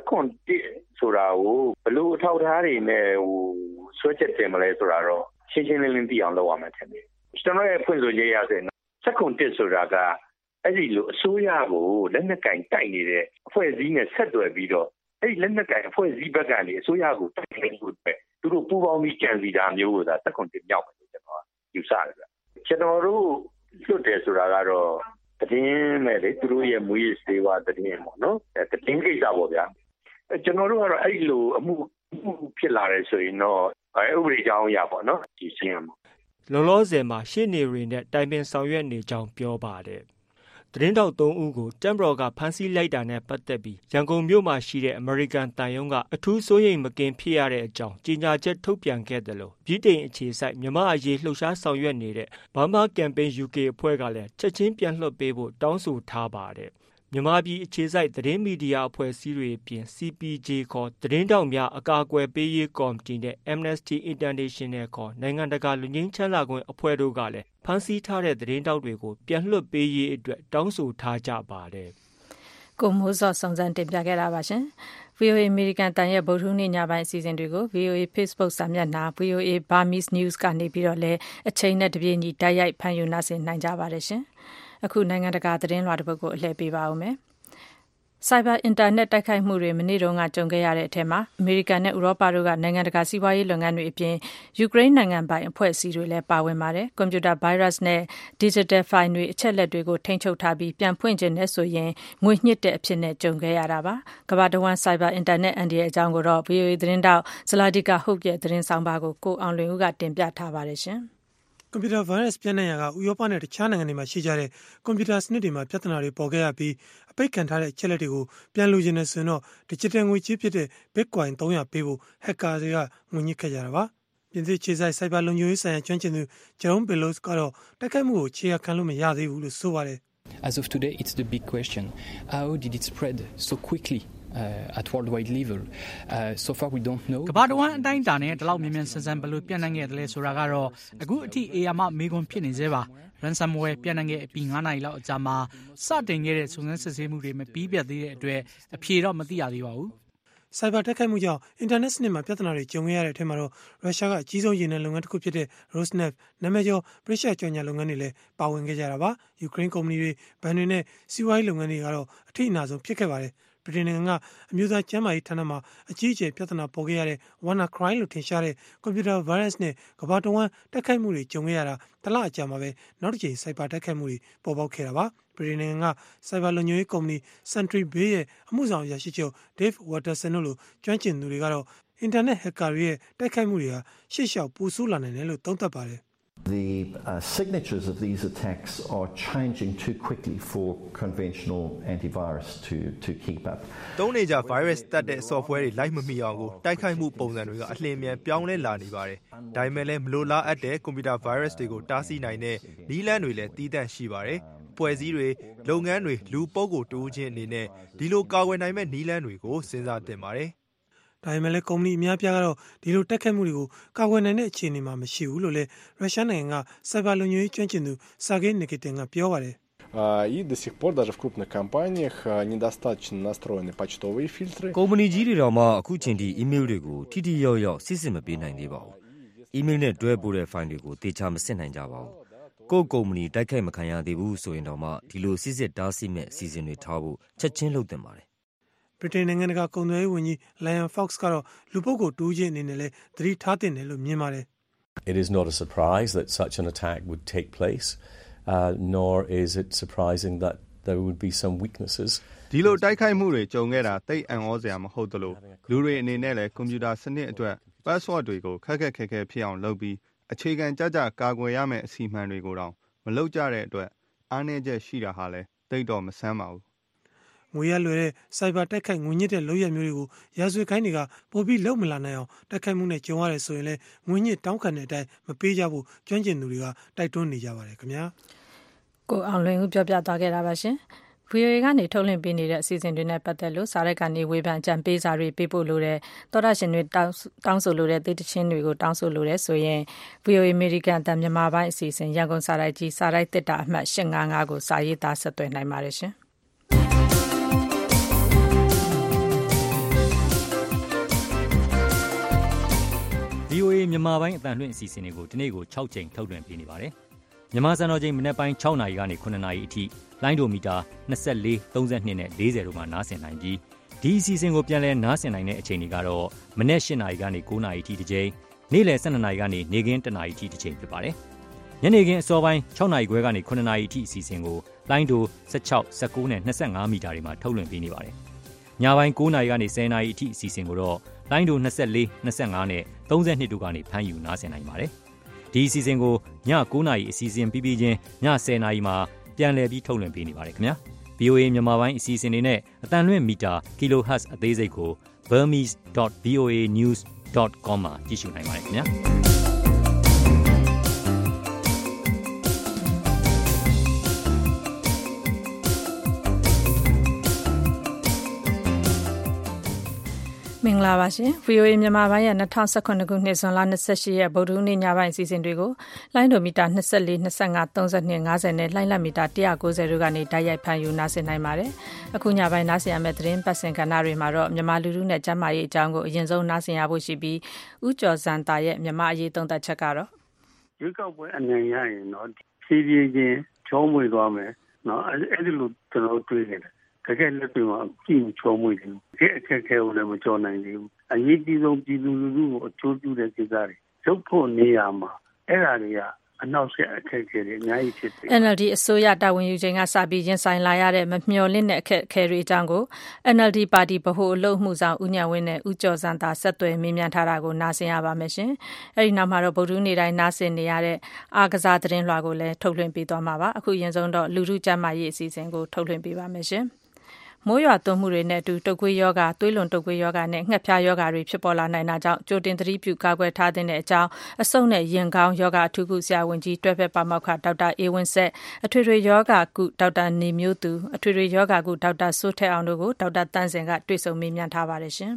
16ဆိုတာကိုဘလို့အထောက်ထားတွေနဲ့ဆွဲချက်တင်မလဲဆိုတာတော့ရှင်းရှင်းလင်းလင်းသိအောင်လုပ်ရမှာထင်တယ်ကျွန်တော်ရဲ့ဖွင့်ဆိုချက်ရဆိုရင်16ဆိုတာကအဲ့ဒီလိုအစိုးရကိုလက်နက်ကင်တိုက်နေတဲ့အဖွဲ့အစည်းနဲ့ဆက်သွယ်ပြီးတော့အဲ့ဒီလက်နက်ကင်အဖွဲ့အစည်းဘက်ကနေအစိုးရကိုတိုက်ခိုက်ဖို့အတွက်သူတို့ပူးပေါင်းပြီးကြံစီတာမျိုးကို16မြောက်မယ်လို့ကျွန်တော်ယူဆတယ်ဗျကျွန်တော်တို့လွတ်တယ်ဆိုတာကတော့တသတင်းမဲ့လေသူတို့ရဲ့မူရည်စေဝါသတင်းပေါ့နော်သတင်းကိစ္စပေါ့ဗျာကျွန်တော်တို့ကတော့အဲ့လိုအမှုဖြစ်လာတယ်ဆိုရင်တော့ဥပဒေကြောင်းအရပေါ့နော်ဒီရှင်းရမှာလောလောဆယ်မှာရှေ့နေတွေနဲ့တိုင်ပင်ဆောင်ရွက်နေကြောင်းပြောပါတယ်သတင်းတောက်3ဦးကိုတမ်ဘရော့ကဖမ်းဆီးလိုက်တာနဲ့ပတ်သက်ပြီးရန်ကုန်မြို့မှာရှိတဲ့အမေရိကန်တန်ယုံကအထူးစိုးရိမ်မကင်းဖြစ်ရတဲ့အကြောင်းကြေညာချက်ထုတ်ပြန်ခဲ့တယ်လို့ဗြိတိန်အခြေစိုက်မြန်မာအရေးလှုပ်ရှားဆောင်ရွက်နေတဲ့ Burma Campaign UK အဖွဲ့ကလည်းချက်ချင်းပြန်လွှတ်ပေးဖို့တောင်းဆိုထားပါတယ်မြန်မာပြည်အခြေစိုက်သတင်းမီဒီယာအဖွဲ့အစည်းတွေအပြင် CPJ ခေါ်သတင်းတောက်များအကာအကွယ်ပေးရေးကော်မတီနဲ့ Amnesty International ခေါ်နိုင်ငံတကာလူငင်းချမ်းသာခွင့်အဖွဲ့တို့ကလည်းဖမ်းဆီးထားတဲ့သတင်းတောက်တွေကိုပြန်လွှတ်ပေးရေးအတွက်တောင်းဆိုထားကြပါတယ်။ကိုမိုးစောစုံစမ်းတင်ပြခဲ့တာပါရှင်။ VOA American တန်ရဲ့ဗုဒ္ဓဟူးနေ့ညပိုင်းအစီအစဉ်တွေကို VOA Facebook စာမျက်နှာ VOA Burmese News ကနေပြီးတော့လည်းအချိန်နဲ့တပြေးညီတိုက်ရိုက်ဖန်ယူနိုင်ကြပါတယ်ရှင်။အခုနိုင်ငံတကာသတင်းလွှာတစ်ပုဒ်ကိုအလှည့်ပေးပါဦးမယ်။ Cyber Internet တိုက်ခိုက်မှုတွေမနေ့တုန်းကကြုံခဲ့ရတဲ့အထက်မှာအမေရိကန်နဲ့ဥရောပတို့ကနိုင်ငံတကာစီးပွားရေးလုပ်ငန်းတွေအပြင်ယူကရိန်းနိုင်ငံပိုင်အဖွဲ့အစည်းတွေလည်းပါဝင်ပါတယ်။ကွန်ပျူတာဗိုင်းရပ်စ်နဲ့ digital file တွေအချက်လက်တွေကိုထိန်းချုပ်ထားပြီးပြန်ဖွင့်ခြင်းနဲ့ဆိုရင်ငွေညှစ်တဲ့အဖြစ်နဲ့ကြုံခဲ့ရတာပါ။ကမ္ဘာတဝန်း Cyber Internet အန္တရာယ်အကြောင်းကိုတော့ VOA သတင်းတောက်ဇလာဒီကာဟုတ်ရဲ့သတင်းဆောင်ပါကိုအောင်လွင်ဦးကတင်ပြထားပါတယ်ရှင်။ကွန်ပျူတာဗိုင်းရပ်စ်ပြန့်နှံ့ရာကဥရောပနဲ့တခြားနိုင်ငံတွေမှာရှိကြတဲ့ကွန်ပျူတာစနစ်တွေမှာပြဿနာတွေပေါ်ခဲ့ရပြီးအပိတ်ခံထားတဲ့အချက်လက်တွေကိုပြန်လိုချင်နေဆိုရင်တော့ digital ငွေကြေးဖြစ်တဲ့ Bitcoin 300ပေးဖို့ hacker တွေကငွေညှစ်ခဲ့ကြတာပါ။ပြင်သစ်ခြေစိုက် Cyber လုံခြုံရေးဆိုင်ရာကျွမ်းကျင်သူ Jerome Bellos ကတော့တိုက်ခိုက်မှုကိုခြေရာခံလို့မရသေးဘူးလို့ဆိုပါတယ်။ As of today, it's the big question. How did it spread so quickly?at worldwide level so far we don't know ကမ္ဘာတဝန်းအတိုင်းအတာနဲ့ဒီလောက်မြန်မြန်ဆန်ဆန်ဘယ်လိုပြန့်နှံ့ခဲ့တယ်လဲဆိုတာကတော့အခုအထိအေယာမမေကွန်ဖြစ်နေသေးပါ ransomware ပြန့်နှံ့ခဲ့အပြီး9နာရီလောက်အကြာမှာစတင်ခဲ့တဲ့စုံစမ်းစစ်ဆေးမှုတွေမပြီးပြတ်သေးတဲ့အတွက်အဖြေတော့မသိရသေးပါဘူး Cyber တိုက်ခိုက်မှုကြောင့်အင်တာနက်စနစ်မှာပြဿနာတွေကြုံခဲ့ရတဲ့အထက်မှာတော့ရုရှားကအကြီးဆုံးရေနံလုပ်ငန်းတစ်ခုဖြစ်တဲ့ Rosneft နာမည်ကျော်ဗြိတိသျှကြော်ညာလုပ်ငန်းတွေလည်းပါဝင်ခဲ့ကြတာပါ။ယူကရိန်းကုမ္ပဏီတွေဘဏ်တွေနဲ့စီးပွားရေးလုပ်ငန်းတွေကတော့အထိအနာဆုံးဖြစ်ခဲ့ပါတယ်။ဗြိတိန်နိုင်ငံကအမျိုးသားကျန်းမာရေးဌာနမှာအကြီးအကျယ်ပြဿနာပေါ်ခဲ့ရတဲ့ WannaCry လို့ထင်ရှားတဲ့ကွန်ပျူတာဗိုင်းရပ်စ်နဲ့ကမ္ဘာတဝန်းတိုက်ခိုက်မှုတွေကြုံခဲ့ရတာတလအကြာမှာပဲနောက်တစ်ချိန် Cyber တိုက်ခိုက်မှုတွေပေါ်ပေါက်ခဲ့တာပါ။ဗြိတိန်နိုင်ငံက Cyber လုံခြုံရေးကုမ္ပဏီ Sentry Bay ရဲ့အမှုဆောင်အရာရှိချုပ် Dave Watterson တို့လိုကျွမ်းကျင်သူတွေကတော့အင်တာနက်ဟက်ကာတွေရဲ့တိုက်ခိုက်မှုတွေဟာရှေ့လျှောက်ပိုဆိုးလာနိုင်တယ်လို့သုံးသပ်ပါတယ် The signatures of these attacks are changing too quickly for conventional antivirus to keep up. သုံးနေကြ virus တက်တဲ့ software တွေလိုက်မမီအောင်ကိုတိုက်ခိုက်မှုပုံစံတွေကအလျင်မြန်ပြောင်းလဲလာနေပါတယ်။ဒါပေမဲ့လည်းမလိုလားအပ်တဲ့ computer virus တွေကိုတားဆီးနိုင်တဲ့နည်းလမ်းတွေလည်းတည်တံ့ရှိပါတယ်။ဖွဲ့စည်းတွေလုပ်ငန်းတွေလူပုဂ္ဂိုလ်တူချင်းအနေနဲ့ဒီလိုကာကွယ်နိုင်မဲ့နည်းလမ်းတွေကိုစဉ်းစားသင့်ပါတယ်။ဒါပေမဲ့လည်းကုမ္ပဏီအများပြားကတော့ဒီလိုတက်ခတ်မှုတွေကိုကာကွယ်နိုင်တဲ့အခြေအနေမှာမရှိဘူးလို့လည်းရုရှားနိုင်ငံကစိုက်ဘာလုံခြုံရေးကျွမ်းကျင်သူစာဂေးနီကီတင်ကပြောပါတယ် И до сих пор даже в крупных компаниях недостаточно настроены почтовые фильтры. ကုမ္ပဏီကြီးတွေတော့မှအခုချိန်ထိ email တွေကိုထိထိရောက်ရောက်စစ်စစ်မပေးနိုင်သေးပါဘူး။ email နဲ့တွဲပို့တဲ့ file တွေကိုတေချာမစစ်နိုင်ကြပါဘူး။ကိုယ့်ကုမ္ပဏီတိုက်ခိုက်မခံရသေးဘူးဆိုရင်တော့မှဒီလိုစစ်စစ်တားဆီးမဲ့အစီအစဉ်တွေထားဖို့ချက်ချင်းလုပ်သင့်ပါတယ်ဗြိတိန်နိုင်ငံတကာကုန်သွယ်ရေးဝန်ကြီး Liam Fox ကတော့လူပုဂ္ဂိုလ်တူးချင်းအနေနဲ့လည်းသတိထားသင့်တယ်လို့မြင်ပါတယ် It is not a surprise that such an attack would take place, nor is it surprising that there would be some weaknesses. ဒီလိုတိုက်ခိုက်မှုတွေကြုံခဲ့တာတိတ်အံ့ဩစရာမဟုတ်သလိုလူတွေအနေနဲ့လည်းကွန်ပျူတာစနစ်အတွက် password တွေကိုခက်ခက်ခဲခဲဖြစ်အောင်လုပ်ပြီးအခြေခံကြကြကာကွယ်ရမယ့်အစီအမံတွေကိုတောင်မလုပ်ကြတဲ့အတွက်အားနည်းချက်ရှိတာဟာလည်းတိတ်တော့မဆန်းပါဘူးငွေရလွယ်တဲ့ cyber တိုက်ခိုက်ငွေညစ်တဲ့လုပ်ရမျိုးတွေကိုရာဇဝတ်ခိုင်းတွေကပိုပြီးလုံမလာနိုင်အောင်တိုက်ခိုက်မှုနဲ့ကြုံရတယ်ဆိုရင်လည်းငွေညစ်တောင်းခံတဲ့အတိုင်းမပေးကြဖို့ကျွမ်းကျင်သူတွေကတိုက်တွန်းနေကြပါတယ်ခင်ဗျာကိုအောင်လွင်ဦးပြောပြသွားခဲ့တာပါရှင်VOA ကနေထုတ်လွှင့်ပေးနေတဲ့အစီအစဉ်တွေနဲ့ပတ်သက်လို့စာရက်ကနေဝေဖန်ကြံပေးစာတွေပေးပို့လို့တဲ့သောတာရှင်တွေတောင်းဆိုလို့တဲ့သိတချင်းတွေကိုတောင်းဆိုလို့တဲ့ဆိုရင် VOA American တန်မြန်မာပိုင်းအစီအစဉ်ရန်ကုန်စာရိုက်ကြီးစာရိုက်တစ်တာအမှတ်855ကိုစာရေးသားဆက်သွယ်နိုင်ပါတယ်ရှင် VOA မြန်မာပိုင်းအတန်လွှင့်အစီအစဉ်တွေကိုဒီနေ့ကို6ချိန်ထုတ်လွှင့်ပေးနေပါတယ်။မြန်မာစံတော်ချိန်မနေ့ပိုင်း6နာရီကနေ9နာရီအထိလိုင်းဒိုမီတာ24 32နဲ့40တို့မှာနားဆင်နိုင်ပြီးဒီအစီအစဉ်ကိုပြန်လည်နားဆင်နိုင်တဲ့အချိန်တွေကတော့မနေ့8နာရီကနေ9နာရီအထိတစ်ချိန်နေ့လယ်12နာရီကနေနေ့ခင်း1နာရီအထိတစ်ချိန်ဖြစ်ပါတယ်။ညနေခင်းအစောပိုင်း6နာရီခွဲကနေ9နာရီအထိအစီအစဉ်ကိုလိုင်းဒို16 19နဲ့25မီတာတွေမှာထုတ်လွှင့်ပေးနေပါတယ်ညပိုင်း9နာရီကနေ10နာရီအထိအစီအစဉ်ကိုတော့လိုင်းဒို24 25နဲ့32တို့ကနေဖမ်းယူနားဆင်နိုင်ပါတယ်ဒီအစီအစဉ်ကိုည9နာရီအစီအစဉ်ပြီးချင်းည10နာရီမှာပြန်လည်ပြီးထုတ်လွှင့်ပေးနေပါတယ်ခင်ဗျာ VOA မြန်မာပိုင်းအစီအစဉ်တွေနဲ့အတန်လွင့်မီတာ kilohertz အသေးစိတ်ကို burmese.voanews.com မှာကြည့်ရှုနိုင်ပါတယ်ခင်ဗျာမင်္ဂလာပါရှင် VOA မြန်မာပိုင်းရဲ့2019ခုနှစ်ဇွန်လ28ရက်ဗုဒ္ဓဟူးနေ့ညပိုင်းအစီအစဉ်တွေကိုလိုင်းဒိုမီတာ24 25 32 50နဲ့လိုင်းလက်မီတာ190တို့ကနေတိုက်ရိုက်ဖန်ယူနားဆင်နိုင်ပါတယ်။အခုညပိုင်းနားဆင်ရမယ့်သတင်းပတ်စင်ကဏ္ဍတွေမှာတော့မြန်မာလူထုနဲ့ကျန်းမာရေးအကြောင်းကိုအရင်ဆုံးနားဆင်ရဖို့ရှိပြီးဦးကျော်စံတာရဲ့မြန်မာအရေးသုံးသပ်ချက်ကတော့ရွေးကောက်ပွဲအနိုင်ရရင်တော့ဖြည်းဖြည်းချင်းချောမွေသွားမယ်နော်အဲ့ဒီလိုကျွန်တော်တွေးနေတယ်တကယ်လက်တွေ့မှာကြည့်ချောမွေ့တယ်အခက်အခဲကိုလည်းမကြော်နိုင်သေးဘူးအရေးကြီးဆုံးပြည်သူလူထုကိုအကျိုးပြုတဲ့ကိစ္စတွေရုပ်ဖို့နေရမှာအဲ့ဒါတွေကအနောက်ဆက်အခက်အခဲတွေအများကြီးဖြစ်တယ် NLD အစိုးရတာဝန်ယူချိန်ကစပြီးရင်ဆိုင်လာရတဲ့မမျှော်လင့်တဲ့အခက်အခဲတွေအကြောင်းကို NLD ပါတီဗဟိုအလုပ်မှုဆောင်ဦးညံဝင်းနဲ့ဦးကျော်စံသာဆက်သွယ်မေးမြန်းထားတာကိုနားဆင်ရပါမယ်ရှင်အဲ့ဒီနောက်မှာတော့ဗုဒ္ဓဟူးနေ့တိုင်းနားဆင်နေရတဲ့အားကစားသတင်းလွှာကိုလည်းထုတ်လွှင့်ပေးသွားမှာပါအခုရင်ဆုံးတော့လူထုကျန်းမာရေးအစီအစဉ်ကိုထုတ်လွှင့်ပေးပါမယ်ရှင်မိုးရွာသွန်းမှုတွေနဲ့အတူတုပ်ကွေးရောဂါသွေးလွန်တုပ်ကွေးရောဂါနဲ့ငှက်ဖျားရောဂါတွေဖြစ်ပေါ်လာနိုင်တာကြောင့်ကြိုတင်သတိပြုကာကွယ်ထားတဲ့အကြောင်းအဆုတ်နဲ့ရင်ကောင်းရောဂါအထူးကုဆရာဝန်ကြီးတွဲဖက်ပါမောက္ခဒေါက်တာအေဝင်းဆက်အထွေထွေရောဂါကုဒေါက်တာနေမျိုးသူအထွေထွေရောဂါကုဒေါက်တာစိုးထက်အောင်တို့ကိုဒေါက်တာတန်းစင်ကတွေ့ဆုံမေးမြန်းထားပါတယ်ရှင်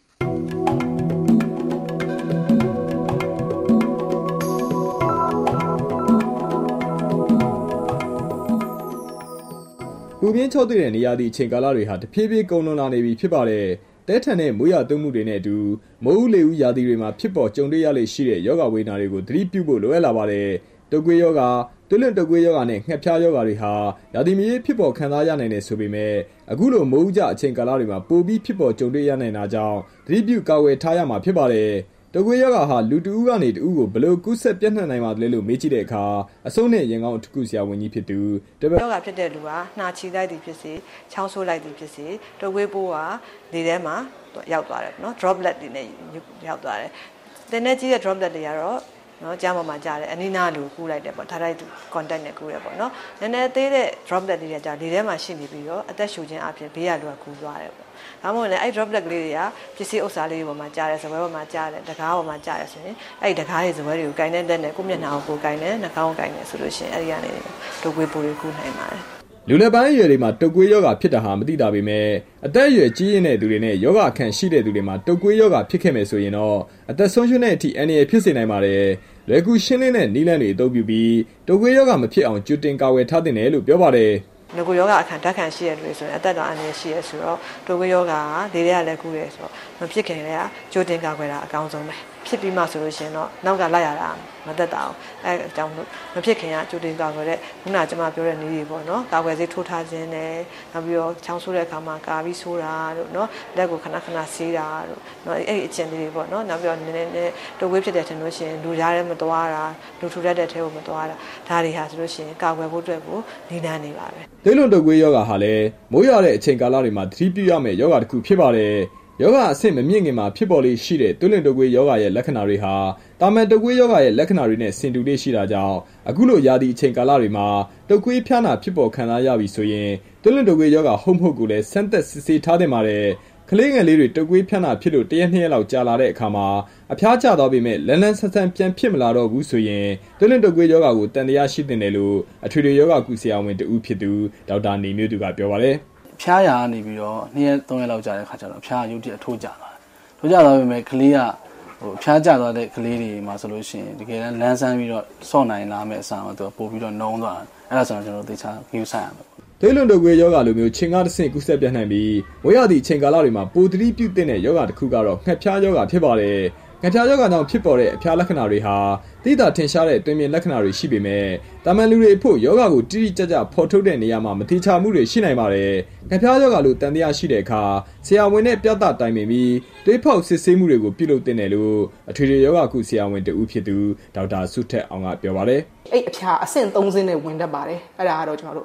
ပူပြင်းချော့တဲ့နေရာသည့်အချိန်ကာလတွေဟာတဖြည်းဖြည်းကုန်လွန်လာနေပြီဖြစ်ပါတယ်။တဲထန်တဲ့မိုးရွာသွန်းမှုတွေနဲ့အတူမိုးဦးလေဦးရာသီတွေမှာဖြစ်ပေါ်ကြုံတွေ့ရလေရှိတဲ့ရောဂါဝေဒနာတွေကိုသတိပြုဖို့လိုအပ်လာပါတယ်။တုပ်ကွေးရောဂါသွေးလွန်တုပ်ကွေးရောဂါနဲ့ငှက်ဖျားရောဂါတွေဟာရာသီမရွေးဖြစ်ပေါ်ခံစားရနိုင်တယ်ဆိုပေမဲ့အခုလိုမိုးဦးကျအချိန်ကာလတွေမှာပိုပြီးဖြစ်ပေါ်ကြုံတွေ့ရနိုင်တာကြောင့်သတိပြုကာကွယ်ထားရမှာဖြစ်ပါတယ်။တုပ်ကွေးရောဂါဟာလူတဦးကနေတဦးကိုဘယ်လိုကူးစက်ပြန့်နှံ့နိုင်ပါသလဲလို့မေးကြည့်တဲ့အခါအဆုံးနဲ့ရင်ကောင်းအထူးကုဆရာဝန်ကြီးဖြစ်သူရောဂါဖြစ်တဲ့လူကနှာချီလိုက်သည်ဖြစ်စေချောင်းဆိုးလိုက်သည်ဖြစ်စေတုပ်ကွေးပိုးကလေထဲမှာရောက်သွားတယ်နော် droplet တွေနဲ့ရောက်သွားတယ်။တင်းနေကြီးတဲ့ droplet တွေကတော့နော်ကြားပေါ်မှာကြားတယ်အနီးနားလူကူးလိုက်တယ်ပေါ့ထားလိုက် contact နဲ့ကူးရပေါ့နော်နည်းနည်းသေးတဲ့ droplet တွေကကြားလေထဲမှာရှိနေပြီးတော့အသက်ရှူခြင်းအပြင်ဘေးရလူကကူးသွားတယ်ပေါ့ဒါမှမဟုတ်လည်းအဲ့ droplet ကလေးတွေကပစ္စည်းဥစ္စာလေးတွေပေါ်မှာကြားတယ်စပွဲပေါ်မှာကြားတယ်တကားပေါ်မှာကြားတယ်ဆိုရင်အဲ့ဒီတကားတွေစပွဲတွေကိုကင်တဲ့လက်နဲ့ကိုမျက်နှာကိုကင်တယ်နှာခေါင်းကိုကင်တယ်ဆိုလို့ရှိရင်အဲ့ဒီကနေတုပ်ကွေးပိုးတွေကူးနိုင်ပါတယ်လူလက်ပိုင်းအရွယ်တွေမှာတုပ်ကွေးရောဂါဖြစ်တာဟာမသိတာပေမဲ့အသက်အရွယ်ကြီးရင့်တဲ့သူတွေနဲ့ရောဂါခံရှိတဲ့သူတွေမှာတုပ်ကွေးရောဂါဖြစ်ခဲ့မယ်ဆိုရင်တော့အသက်ဆုံးရှုံးတဲ့အထိအန္တရာယ်ဖြစ်စေနိုင်ပါတယ်။လွယ်ကူရှင်းလင်းတဲ့နည်းလမ်းတွေအသုံးပြုပြီးတုပ်ကွေးရောဂါမဖြစ်အောင်ကြိုတင်ကာကွယ်ထားသင့်တယ်လို့ပြောပါတယ်။ငကိုယောဂအခါတက်ခံရှိရတဲ့လူတွေဆိုရင်အသက်တော်အန္တရာယ်ရှိရဆိုတော့တုပ်ကွေးယောဂကလေတွေကလည်းကူးတယ်ဆိုတော့မဖြစ်ခင်လည်းကြိုတင်ကာကွယ်တာအကောင်းဆုံးပဲဖြစ်ပြီးမှဆိုလို့ရှိရင်တော့နောက်ကလိုက်ရတာမသက်တာအောင်အဲအကြောင်းလို့မဖြစ်ခင်ကကြိုတင်ကာကွယ်တဲ့ခုနကကျွန်မပြောတဲ့နည်းတွေပေါ့နော်ကာကွယ်ဆေးထိုးထားခြင်းနဲ့နောက်ပြီးတော့ချောင်းဆိုးတဲ့အခါမှာကာပြီးဆိုးတာတို့နော်လက်ကိုခဏခဏဆေးတာတို့နော်အဲ့ဒီအကျင့်တွေပေါ့နော်နောက်ပြီးတော့နည်းနည်းတုပ်ကွေးဖြစ်တဲ့ထင်လို့ရှိရင်လူကြားထဲမသွားတာလူထူတဲ့ထဲကိုမသွားတာဒါတွေဟာဆိုလို့ရှိရင်ကာကွယ်ဖို့အတွက်ကိုနေနှမ်းနေပါပဲသွေးလွန်တုပ်ကွေးယောဂါဟာလည်းမိုးရွာတဲ့အချိန်ကာလတွေမှာသတိပြုရမယ့်ယောဂါတစ်ခုဖြစ်ပါတယ်ယောဂအဆင့်မမြင့်ခင်မှာဖြစ်ပေါ်လေးရှိတဲ့သွေးလွန်တုပ်ကွေးယောဂရဲ့လက္ခဏာတွေဟာတာမန်တုပ်ကွေးယောဂရဲ့လက္ခဏာတွေနဲ့ဆင်တူလေးရှိတာကြောင့်အခုလိုရာသီအချိန်ကာလတွေမှာတုပ်ကွေးဖျားနာဖြစ်ပေါ်ခံစားရပြီဆိုရင်သွေးလွန်တုပ်ကွေးယောဂဟုတ်မဟုတ်ကိုလည်းစမ်းသပ်စစ်ဆေးထားသင့်ပါတယ်ကလေးငယ်လေးတွေတုပ်ကွေးဖျားနာဖြစ်လို့1ရက်2ရက်လောက်ကြာလာတဲ့အခါမှာအဖျားကျသွားပေမဲ့လန်းလန်းဆန်းဆန်းပြန်ဖြစ်မလာတော့ဘူးဆိုရင်သွေးလွန်တုပ်ကွေးယောဂကိုတန်တရားရှိတင်တယ်လို့အထွေထွေယောဂကုဆရာဝန်တဦးဖြစ်သူဒေါက်တာနေမျိုးသူကပြောပါတယ်ဖျားရာကနေပြီးတော့2ရက်3ရက်လောက်ကြာတဲ့ခါကျတော့ဖျားရုပ်တရက်ထိုးကြသွားတယ်ထိုးကြသွားပေမဲ့ကလေးကဖျားကျသွားတဲ့ကလေးတွေမှာဆိုလို့ရှိရင်တကယ်လန်းဆန်းပြီးတော့ဆော့နိုင်လာမယ့်အစားမှာသူပို့ပြီးတော့နှုံးသွားတယ်အဲ့ဒါဆိုတော့ကျွန်တော်တို့သေချာဂရုစိုက်ရမယ်သွေးလွန်တုပ်ကွေးယောဂလိုမျိုးချိန်ကားတစ်ဆင့်ကူးစက်ပြန့်နှံ့ပြီးဝေးရသည့်ချိန်ကာလတွေမှာပိုသတိပြုသင့်တဲ့ယောဂတစ်ခုကတော့ငှက်ဖျားယောဂဖြစ်ပါတယ်ငှက်ဖျားယောဂကြောင့်ဖြစ်ပေါ်တဲ့အဖျားလက္ခဏာတွေဟာသိသာထင်ရှားတဲ့တွင်မြင်လက္ခဏာတွေရှိပေမဲ့တာမန်လူတွေအဖို့ယောဂကိုတိတိကျကျဖော်ထုတ်တဲ့နေရာမှာမတိကျမှုတွေရှိနိုင်ပါတယ်ငှက်ဖျားယောဂလို့တန်တရားရှိတဲ့အခါဆရာဝန်နဲ့ပြသတိုင်ပင်ပြီးတွေးဖောက်စစ်ဆေးမှုတွေကိုပြုလုပ်သင့်တယ်လို့အထွေထွေယောဂကုဆရာဝန်တဦးဖြစ်သူဒေါက်တာစုထက်အောင်ကပြောပါတယ်အဲ့အဖျားအဆင့်3ဆင့်နဲ့ဝင်တတ်ပါတယ်အဲ့ဒါကတော့ကျွန်တော်တို့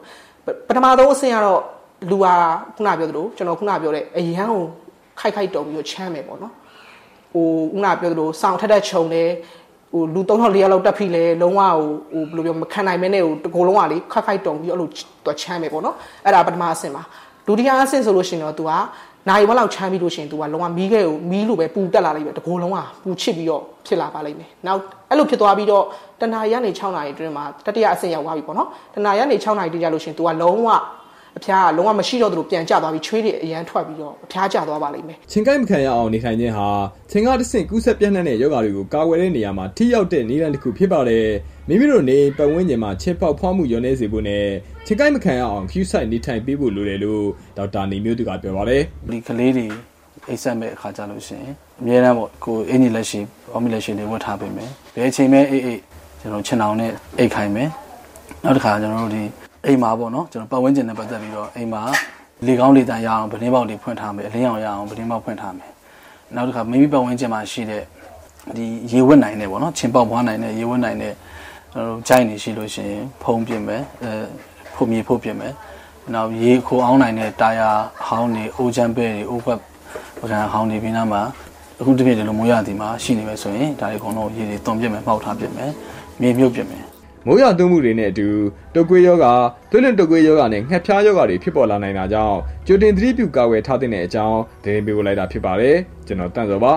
ပထမဆုံးအဆင့်ကတော့လူဟာခုနပြောသလိုကျွန်တော်ခုနပြောတဲ့အရန်ကိုခိုက်တုံပြီးချမ်းမယ်ပေါ့နော်ဟိုခုနပြောသလိုစောင့်ထက်ခြုံတယ်ဟိုလူ3ယောက်4ယောက်လောက်တက်ပြီလေလုံးဝဟိုဘယ်လိုပြောမခံနိုင်မဲနဲ့ဟိုတကိုယ်လုံးကလေခိုက်တုံပြီးအဲ့လိုသူချမ်းမယ်ပေါ့နော်အဲ့ဒါပထမအဆင့်ပါဒုတိယအဆင့်ဆိုလို့ရှိရင်တော့ तू ကနိုင်ဝက်လောက်ချမ်းပြီးလို့ရှိရင် तू ကလုံးဝမီးခဲကိုမီးလိုပဲပူတက်လာလိမ့်မယ်တကိုယ်လုံးကပူချစ်ပြီးတော့ဖြစ်လာပါလိမ့်မယ်နောက်အဲ့လိုဖြစ်သွားပြီးတော့တနာရီကနေ6နာရီအတွင်းမှာတတိယအဆင့်ရောက်သွားပြီပေါ့နော်တနာရီကနေ6နာရီတိကျလို့ရှိရင် तू ကလုံးဝအဖျားကလုံးဝမရှိတော့သလိုပြန်ကျသွားပြီးချွေးတွေအရန်ထွက်ပြီးတော့အဖျားကျသွားပါလိမ့်မယ်ချင်းကိုက်မခံရအောင်နေထိုင်ခြင်းဟာချင်းကတဆင့်ကူးဆက်ပြန့်နှံ့တဲ့ယောဂါတွေကိုကာကွယ်တဲ့နေရာမှာထိရောက်တဲ့နည်းလမ်းတစ်ခုဖြစ်ပါတယ်မိမိတို့နေပတ်ဝန်းကျင်မှာချင်းပေါက်ဖွားမှုရောနေစေဖို့နဲ့ချင်းကိုက်မခံရအောင်ခူးဆိုင်နေထိုင်ပေးဖို့လိုတယ်လို့ဒေါက်တာနေမျိုးသူကပြောပါတယ်ဒီကလေးတွေအိတ်ဆက်မဲ့အခါကြလို့ရှိရင်အများအားပေါ့ကိုအင်ဂျီလက်ရှိအော်မီလက်ရှိတွေဝတ်ထားပေးမယ်ဘယ်အချိန်မဲအေးကျွန်တော်ချင်းအောင်နဲ့အိတ်ခိုင်းမယ်နောက်တစ်ခါကျွန်တော်တို့ဒီအိမ်မှာပေါ့နော်ကျွန်တော်ပတ်ဝန်းကျင်နဲ့ပတ်သက်ပြီးတော့အိမ်မှာလေကောင်းလေတန်ရအောင်ဗတင်းပေါက်တွေဖွင့်ထားမယ်အလင်းအောင်ရအောင်ဗတင်းပေါက်ဖွင့်ထားမယ်နောက်တစ်ခါမိမိပတ်ဝန်းကျင်မှာရှိတဲ့ဒီရေဝတ်နိုင်တဲ့ပေါ့နော်ချင်းပေါက်ပွားနိုင်တဲ့ရေဝတ်နိုင်တဲ့ကျွန်တော်တို့ကြိုက်နေရှိလို့ရှိရင်ဖုံးပြင်မယ်ဖို့မြေဖို့ပြင်မယ်နောက်ရေခိုအောင်နိုင်တဲ့တာယာဟောင်းတွေအိုးချမ်းပဲတွေအိုးခွက်ပကံဟောင်းတွေပြီးနားမှာအခုတပြည့်တည်းလိုမိုးရသည်မှာရှိနေမယ်ဆိုရင်ဒါတွေအကုန်လုံးရေတွေတွန်ပြစ်မယ်မှောက်ထားပြစ်မယ်မြေမြုပ်ပြစ်မယ်မိုးရွာသွန်းမှုတွေနဲ့အတူတုပ်ကွေးယောဂသွေးလွန်တုပ်ကွေးယောဂနဲ့ငှက်ဖျားယောဂတွေဖြစ်ပေါ်လာနိုင်တာကြောင့်ကြိုတင်သတိပြုကာကွယ်ထားတဲ့အကြောင်းသတင်းပေးပို့လိုက်တာဖြစ်ပါတယ်ကျွန်တော်တန့်စောပါ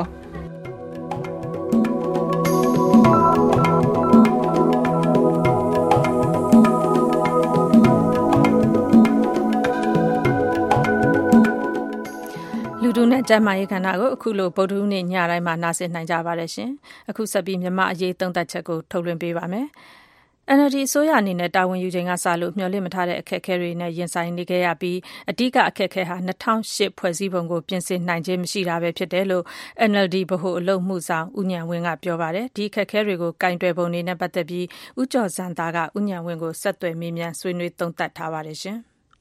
လူထုနဲ့ကျန်းမာရေးကဏ္ဍကိုအခုလိုဗုဒ္ဓဟူးနေ့ညတိုင်းမှာနားဆင်နိုင်ကြပါတယ်ရှင်အခုဆက်ပြီးမြန်မာအရေးသုံးသပ်ချက်ကိုထုတ်လွှင့်ပေးပါမယ်NLD အစိုးရအနေနဲ့တာဝန်ယူချိန်ကစလို့မျှော်လင့်မထားတဲ့အခက်အခဲတွေနဲ့ရင်ဆိုင်နေခဲ့ရပြီးအဓိကအခက်အခဲဟာ2008ဖွဲ့စည်းပုံကိုပြင်ဆင်နိုင်ခြင်းမရှိတာပဲဖြစ်တယ်လို့ NLD ဗဟိုအလုပ်မှုဆောင်ဦးဉာဏ်ဝင်းကပြောပါတယ်ဒီအခက်အခဲတွေကိုကင်တွယ်ပုံတွေနဲ့ပတ်သက်ပြီးဦးကျော်စံသားကဦးဉာဏ်ဝင်းကိုဆက်သွယ်မေးမြန်းဆွေးနွေးသုံးသပ်ထားပါတယ်ရှင်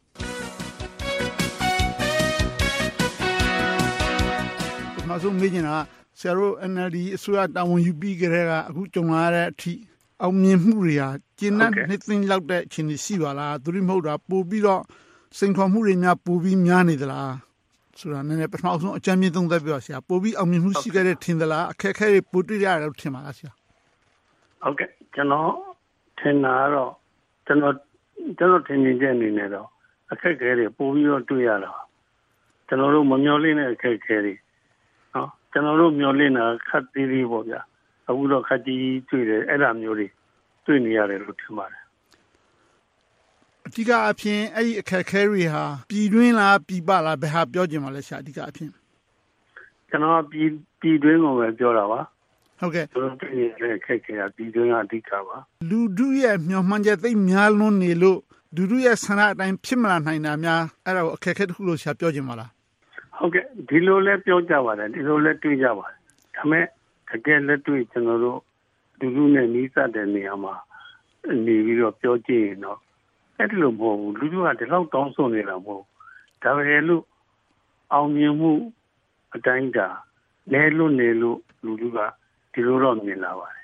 နောက်ဆုံးမေးချင်တာဆရာတို့ NLD အစိုးရတာဝန်ယူပြီးကြတဲ့ကအခုကြုံလာရတဲ့အထိအောင်မြင်မှုတွေဟာကျင်းတဲ့နှစ်သိန်းလောက်တဲ့အခြေအနေရှိပါလားသူတို့မဟုတ်တာပို့ပြီးတော့စိန်ခေါ်မှုတွေများပို့ပြီးများနေသလားဆိုတာနည်းနည်းပထမဆုံးအကြမ်းမြင့်သုံးသပ်ပြပါဆရာပို့ပြီးအောင်မြင်မှုရှိခဲ့တဲ့ထင်သလားအခက်အခဲတွေပို့တွေ့ရတယ်လို့ထင်ပါလားဆရာဟုတ်ကဲ့ကျွန်တော်ထင်တာတော့ကျွန်တော်ထင်နေတဲ့အနေနဲ့တော့အခက်အခဲတွေပို့ပြီးတော့တွေ့ရတာကျွန်တော်တို့မမျှော်လင့်တဲ့အခက်အခဲတွေနော်ကျွန်တော်တို့မျှော်လင့်တာခက်သေးသေးပေါ့ဗျာအခုတော့ခက်ကြီးတွေ့တယ်အဲ့ဒါမျိုးတွေတွေ့နေရတယ်လို့ထင်ပါတယ်အဓိကအဖြစ်အဲ့ဒီအခက်အခဲတွေဟာပြည်တွင်းလားပြည်ပလားဘယ်ဟာပြောချင်ပါလဲဆရာအဓိကအဖြစ်ကျွန်တော်ပြည်တွင်းကိုပဲပြောတာပါဟုတ်ကဲ့ကျွန်တော်တွေ့နေတဲ့အခက်အခဲကပြည်တွင်းကအဓိကပါလူထုရဲ့မျှော်မှန်းချက်သိများလွန်းနေလို့လူထုရဲ့ဆန္ဒအတိုင်းဖြစ်မလာနိုင်တာများအဲ့ဒါကိုအခက်အခဲတစ်ခုလို့ဆရာပြောချင်ပါလားဟုတ်ကဲ့ဒီလိုလဲပြောကြပါတယ်ဒီလိုလဲတွေးကြပါတယ်ဒါပေမဲ့တကယ်လက်တွေ့ကျွန်တော်တို့လူထုနဲ့နှီးစပ်တဲ့နေရာမှာနေပြီးတော့ပြောကြည့်ရင်တော့အဲ့ဒီလိုမဟုတ်ဘူးလူထုကဒီလောက်တောင်းဆိုနေတာမဟုတ်ဒါပဲလို့အောင်မြင်မှုအတိုင်းတာလဲလွတ်နေလို့လူထုကဒီလိုတော့မြင်လာပါတယ်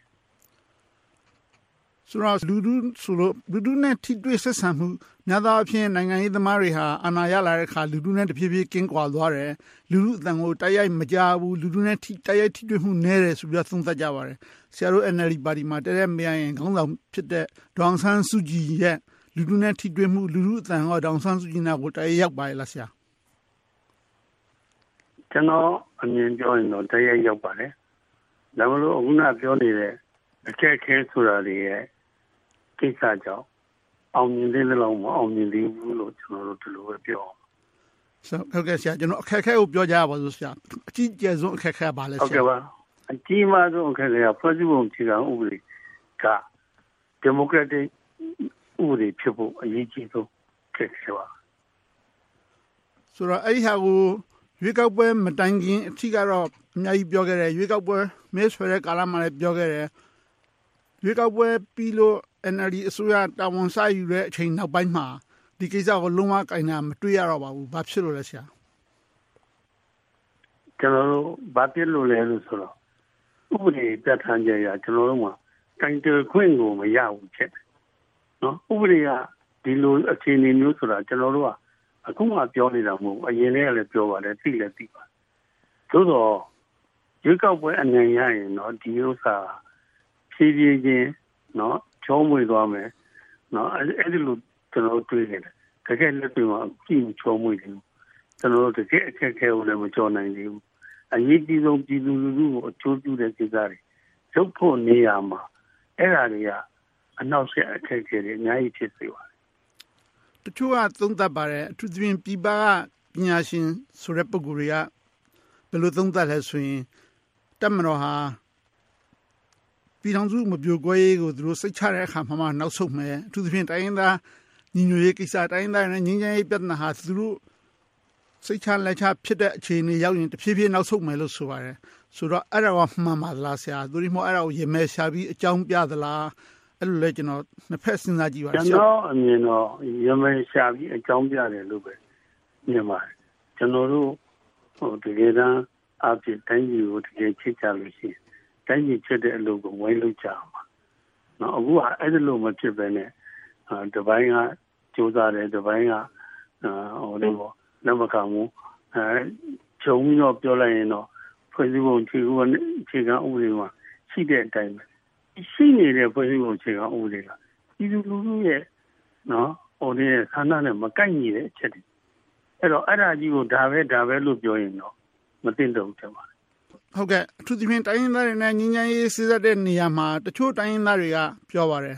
ဆိုတော့လူထုနဲ့ထိတွေ့ဆက်ဆံမှုများသောအားဖြင့်နိုင်ငံရေးသမားတွေဟာအာဏာရလာတဲ့အခါလူထုနဲ့တဖြည်းဖြည်းကင်းကွာသွားတယ်လူထုအသံကိုတိုက်ရိုက်မကြားဘူးလူထုနဲ့တိုက်ရိုက်ထိတွေ့မှုနည်းတယ်ဆိုပြီးသုံးသပ်ကြပါတယ်ဆရာတို့ NLD ပါတီမှာတရက်မရရင်ခေါင်းဆောင်ဖြစ်တဲ့ဒေါအောင်ဆန်းစုကြည်ရဲ့လူထုနဲ့ထိတွေ့မှုလူထုအသံဟောဒေါအောင်ဆန်းစုကြည်နဲ့ကိုတိုက်ရိုက်ရောက်ပါရဲ့လားဆရာကျွန်တော်အမြင်ပြောရင်တော့တိုက်ရိုက်ရောက်ပါတယ်ဒါမလို့အခုနပြောနေတဲ့အခက်အခဲဆိုတာတွေရဲ့ကိစ္စကြောင့်အောင်မြင်တဲ့လောက်မအောင်မြင်သေးဘူးလို့ကျွန်တော်တို့ဒီလိုပဲပြောအောင်ဟုတ်ကဲ့ဆရာကျွန်တော်အခက်အခဲကိုပြောကြရပါစို့ဆရာအကြီးကျယ်ဆုံးအခက်အခဲပါလဲဆရာဟုတ်ကဲ့ပါအကြီးမားဆုံးအခက်အခဲကဖွဲ့စည်းပုံအခြေခံဥပဒေကဒီမိုကရက်တစ်ဥပဒေဖြစ်ဖို့အရေးကြီးဆုံးအခက်အခဲပါဆိုတော့အဲ့ဒီဟာကိုရွေးကောက်ပွဲမတိုင်ခင်အထိကတော့အများကြီးပြောခဲ့တယ်ရွေးကောက်ပွဲမဲဆွယ်တဲ့ကာလမှာလည်းပြောခဲ့တယ်ရွေးကောက်ပွဲပြီးလို့ NLD အစိုးရတာဝန်ဆယူတဲ့အချိန်နောက်ပိုင်းမှာဒီကိစ္စကိုလုံးဝကင်တာမတွေ့ရတော့ပါဘူး။ဘာဖြစ်လို့လဲဆရာ။ကျွန်တော်တို့ဘာဖြစ်လို့လဲလို့ဆိုတော့ဥပဒေပြဋ္ဌာန်းချက်အရကျွန်တော်တို့ကကင်တယ်ခွင့်ကိုမရဘူးဖြစ်တယ်။နော်ဥပဒေကဒီလိုအခြေအနေမျိုးဆိုတာကျွန်တော်တို့ကအခုမှပြောနေတာမဟုတ်ဘူးအရင်ကလည်းပြောပါတယ်သိလည်းသိပါသို့တော့ရွေးကောက်ပွဲအနိုင်ရရင်တော့ဒီဥစ္စာဖြည်းဖြည်းချင်းနော်ချောမွေသွားမယ်နော်အဲ့ဒီလိုကျွန်တော်တွေးနေတယ်တကယ်လက်တွေ့မှာကြည့်ချောမွေတယ်ကျွန်တော်တို့တကယ်အခက်အခဲကိုလည်းမကြော်နိုင်သေးဘူးအရေးကြီးဆုံးပြည်သူလူထုကိုအကျိုးပြုတဲ့ကိစ္စတွေရုပ်ဖို့နေရမှာအဲ့ဒါတွေကအနောက်ဆက်အခက်အခဲတွေအများကြီးဖြစ်စေပါတယ်တချို့ကသုံးသပ်ပါတယ်အထူးသဖြင့်ပြည်ပကပညာရှင်ဆိုတဲ့ပုဂ္ဂိုလ်တွေကဘယ်လိုသုံးသပ်လဲဆိုရင်တပ်မတော်ဟာပြည်ထောင်စုမပြိုကွဲရေးကိုသူတို့စိတ်ချတဲ့အခါမှာနောက်ဆုံးမယ်အထူးသဖြင့်တိုင်းရင်းသားညီညွတ်ရေးကိစ္စတိုင်းရင်းသားနဲ့ငြိမ်းချမ်းရေးပြဿနာဟာသူတို့စိတ်ချလက်ချဖြစ်တဲ့အခြေအနေရောက်ရင်တဖြည်းဖြည်းနောက်ဆုံးမယ်လို့ဆိုပါတယ်ဆိုတော့အဲ့ဒါကမှန်ပါလားဆရာသူတို့မှအဲ့ဒါကိုရေမဲရှာပြီးအကြောင်းပြသလားအဲ့လိုလဲကျွန်တော်နှစ်ဖက်စဉ်းစားကြည့်ပါကျွန်တော်အမြင်တော့ရေမဲရှာပြီးအကြောင်းပြတယ်လို့ပဲမြင်ပါတယ်ကျွန်တော်တို့တကယ်တမ်းအဖြစ်တိုင်းပြည်ကိုတကယ်ချစ်ကြလို့ရှိရင်တိုင်းပြည်ချစ်တဲ့အလုပ်ကိုဝိုင်းလုပ်ကြအောင်ပါနော်အခုကအဲ့ဒီလိုမဖြစ်ပဲနဲ့တပိုင်းကကြိုးစားတယ်တပိုင်းကလို့ပေါ့လက်မခံဘူးခြုံပြီးတော့ပြောလိုက်ရင်တော့ဖွဲ့စည်းပုံအခြေခံဥပဒေမှာရှိတဲ့အတိုင်းပဲရှိနေတဲ့ဖွဲ့စည်းပုံအခြေခံဥပဒေကပြည်သူလူထုရဲ့နော်ဒီဆန္ဒနဲ့မကိုက်ညီတဲ့အချက်တွေအဲ့တော့အဲ့ဒါကြီးကိုဒါပဲလို့ပြောရင်တော့မသိတော့ဘူးတဲ့ပါဟုတ်ကဲ့အထူးသဖြင့်တိုင်းရင်းသားတွေနဲ့ငြိမ်းချမ်းရေးစစ်စစ်တဲ့နေရာမှာတချို့တိုင်းရင်းသားတွေကပြောပါတယ်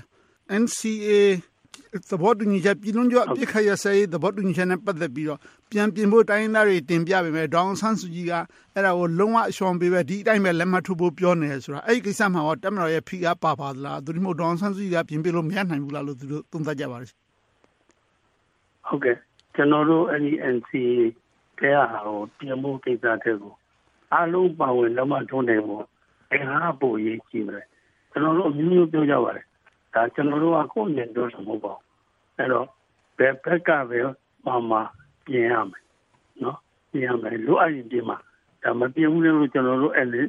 NCA သဘောတူညီချက်ပြည်လုံးကျွတ်အပြစ်ခရစဲသဘောတူညီချက်နဲ့ပတ်သက်ပြီးတော့ပြန်ပြင်ဖို့တိုင်းရင်းသားတွေတင်ပြပေမဲ့ဒေါအောင်ဆန်းစုကြည်ကအဲ့ဒါကိုလုံးဝအရှောင်ပေးပဲဒီအတိုင်းပဲလက်မှတ်ထိုးဖို့ပြောနေတယ်ဆိုတာအဲ့ဒီကိစ္စမှာတော့တပ်မတော်ရဲ့ဖိအားပါသလားသူတို့ဒေါအောင်ဆန်းစုကြည်ကပြင်ပြလို့မရနိုင်ဘူးလားလို့သူတို့သုံးသပ်ကြပါတယ်ဟုတ်ကဲ့ကျွန်တော်တို့အဲ့ဒီ NCA တဲ့ဟာကိုပြင်ဖို့ကိစ္စတဲ့ကိုအားလုံးပါဝင်လက်မှတ်ထိုးနိုင်ဖို့အဲ့ဟာပို့ရေးကြည့်မယ်ကျွန်တော်တို့အမျိုးမျိုးပြောကြပါတယ်ဒါကျွန်တော်တို့ကကိုယ်နဲ့ပြောတာမဟုတ်ပါဘူးအဲ့တော့ဘယ်ဘက်ကပဲမှပြင်ရမယ်နော်ပြင်ရမယ်လိုအပ်ရင်ပြင်မှာဒါမပြင်ဘူးလို့ကျွန်တော်တို့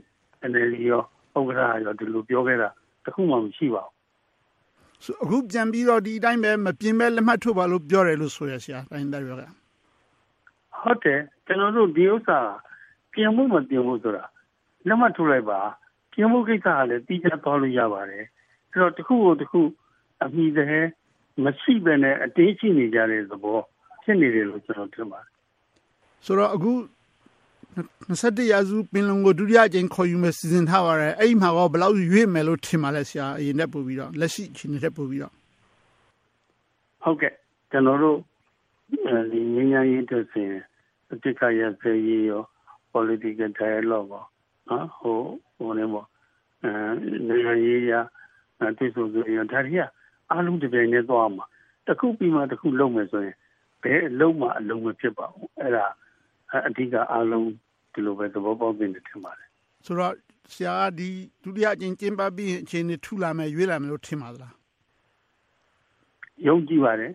NLD ရောဥက္ကဋ္ဌရောဒီလိုပြောခဲ့တာတခုမှမရှိပါဘူးဆိုအခုပြန်ပြီးတော့ဒီအတိုင်းပဲမပြင်ပဲလက်မှတ်ထိုးပါလို့ပြောတယ်လို့ဆိုရဆရာတိုင်းသားရောကဟုတ်တယ်ကျွန်တော်တို့ဒီဥစ္စာပြင်မှုမပြင်ဘူးဆိုတာလက်မှတ်ထိုးလိုက်ပါပြင်မှုကိစ္စကလည်းတီးခြားသွားလို့ရပါတယ်အဲ့တော့တခုကိုတခုအမိတဲ့မရှိပဲနဲ့အတင်းရှိနေကြတဲ့သဘောဖြစ်နေတယ်လို့ကျွန်တော်ထင်ပါတယ်ဆိုတော့အခု21ရာစုပင်လုံကိုဒုတိယအကြိမ်ခေါ်ယူမယ်စီစဉ်ထားပါတယ်အဲ့ဒီမှာတော့ဘယ်လောက်ရွေ့မယ်လို့ထင်ပါလဲဆရာအရင်နဲ့ပို့ပြီးတော့လက်ရှိအခြေအနေနဲ့ပို့ပြီးတော့ဟုတ်ကဲ့ကျွန်တော်တို့ဒီငြိမ်းချမ်းရေးအတွက်ဆိုရင်အတိတ်ကရစေရေးရော political dialogue ပေါ့နော်ဟိုနေပေါ့နိုင်ငံရေးရတိဆိုဆိုရဒါတွေကအားလုံးတစ်ပြိုင်တည်းသွားမှာတစ်ခုပြီးမှတစ်ခုလုပ်မယ်ဆိုရင်ဘယ်အလုံးမှအလုံးမဖြစ်ပါဘူးအဲ့ဒါအဓိကအားလုံးဒီလိုပဲသဘောပေါက်နေတယ်ထင်ပါတယ်ဆိုတော့ဆရာကဒီဒုတိယအကြိမ်ကျင်းပပြီးအခြေအနေထူလာမယ်ရွေးလာမယ်လို့ထင်ပါသလားယုံကြည်ပါတယ်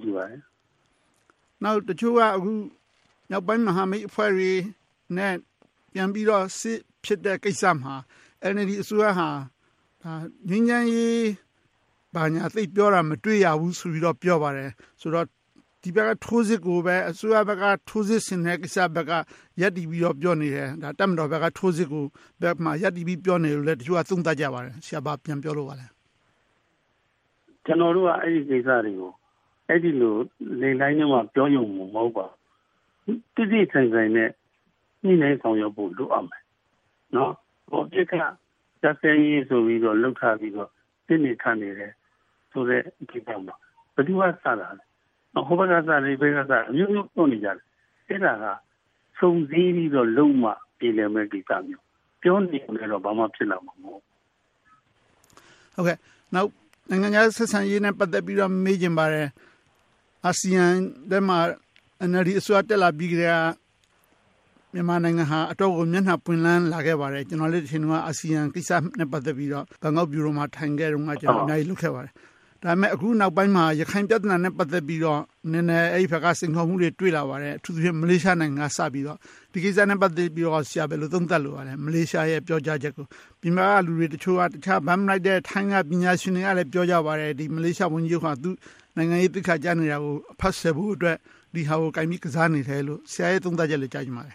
နောက်တချို့ကအခုနောက်ပိုင်းမဟာမိတ်အဖွဲ့တွေနဲ့ပြန်ပြီးတော့စစ်ဖြစ်တဲ့ကိစ္စမှာ NLD အစိုးရဟာငြိမ်းချမ်းရေးဘာညာသိပြောတာမတွေ့ရဘူးဆိုပြီးတော့ပြောပါတယ်ဆိုတော့ဒီဘက်ကထိုးစစ်ကိုပဲအစိုးရဘက်ကထိုးစစ်ဆင်တဲ့ကိစ္စဘက်ကရပ်တည်ပြီးတော့ပြောနေတယ်ဒါတပ်မတော်ဘက်ကထိုးစစ်ကိုဘက်မှာရပ်တည်ပြီးပြောနေလို့လည်းတချို့ကသုံးသပ်ကြပါတယ်ဆရာပြန်ပြောလို့ပါလဲကျွန်တော်တို့ကအဲ့ဒီကိစ္စတွေကိုအဲ့ဒီလိုလိမ့်လိုက်နေမှာပြောရုံမဟုတ်ပါဘူးတိတိဆိုင်ဆိုင်နဲ့ညှိနှိုင်းဆောင်ရွက်ဖို့လိုအပ်မယ်နော်ဟိုပြက်ကသက်ဆိုင်ရေးဆိုပြီးတော့လှုပ်ထားပြီးတော့သိနေခံနေတယ်ဆိုတဲ့ဒီကောင်မှာဘယ်သူကစတာလဲဟိုဘက်ကစားနေဘက်ကစားအမျိုးမျိုးပြောနေကြတယ်အဲ့ဒါကစုံစည်းပြီးတော့လုံးဝပြည်လည်မဲ့ကိစ္စမျိုးပြောနေတယ်တော့ဘာမှဖြစ်လာမှာမဟုတ်ဟုတ်ကဲ့နောက်နိုင်ငံခြားဆက်ဆံရေးနဲ့ပတ်သက်ပြီးတော့မေးချင်ပါတယ်အာဆီယံထဲမှာ NLD အစိုးရတက်လာပြီးကြတဲ့မြန်မာနိုင်ငံဟာအတော့ကိုမျက်နှာပွင့်လန်းလာခဲ့ပါတယ်ကျွန်တော်လည်းဒီချိန်ကအာဆီယံကိစ္စနဲ့ပတ်သက်ပြီးတော့ဘန်ကောက်ဘျူရိုမှာထိုင်ခဲ့တော့ကျွန်တော်အများကြီးလုပ်ခဲ့ပါတယ်ဒါပေမဲ့အခုနောက်ပိုင်းမှာရခိုင်ပြည်နယ်နဲ့ပတ်သက်ပြီးတော့နည်းနည်းအဲ့ဒီဘက်ကစိန်ခေါ်မှုတွေတွေ့လာပါတယ်အထူးသဖြင့်မလေးရှားနိုင်ငံကစပြီးတော့ဒီကိစ္စနဲ့ပတ်သက်ပြီးတော့ဆရာပဲလို့သုံးသပ်လိုပါတယ်မလေးရှားရဲ့ပြောကြားချက်ကိုပြည်မကလူတွေတချို့ကတခြားဗမ်းလိုက်တဲ့ထိုင်းကပညာရှင်တွေကလည်းပြောကြပါတယ်ဒီမလေးရှားဝန်ကြီးကသူနိုင်ငံရေးသိက္ခာကျနေတာကိုအဖတ်ဆက်ဖို့အတွက်ဒီဟာကိုကိုင်ပြီးကစားနေတယ်လို့ဆရာရဲ့သုံးသပ်ချက်လည်းကြားကြပါတယ်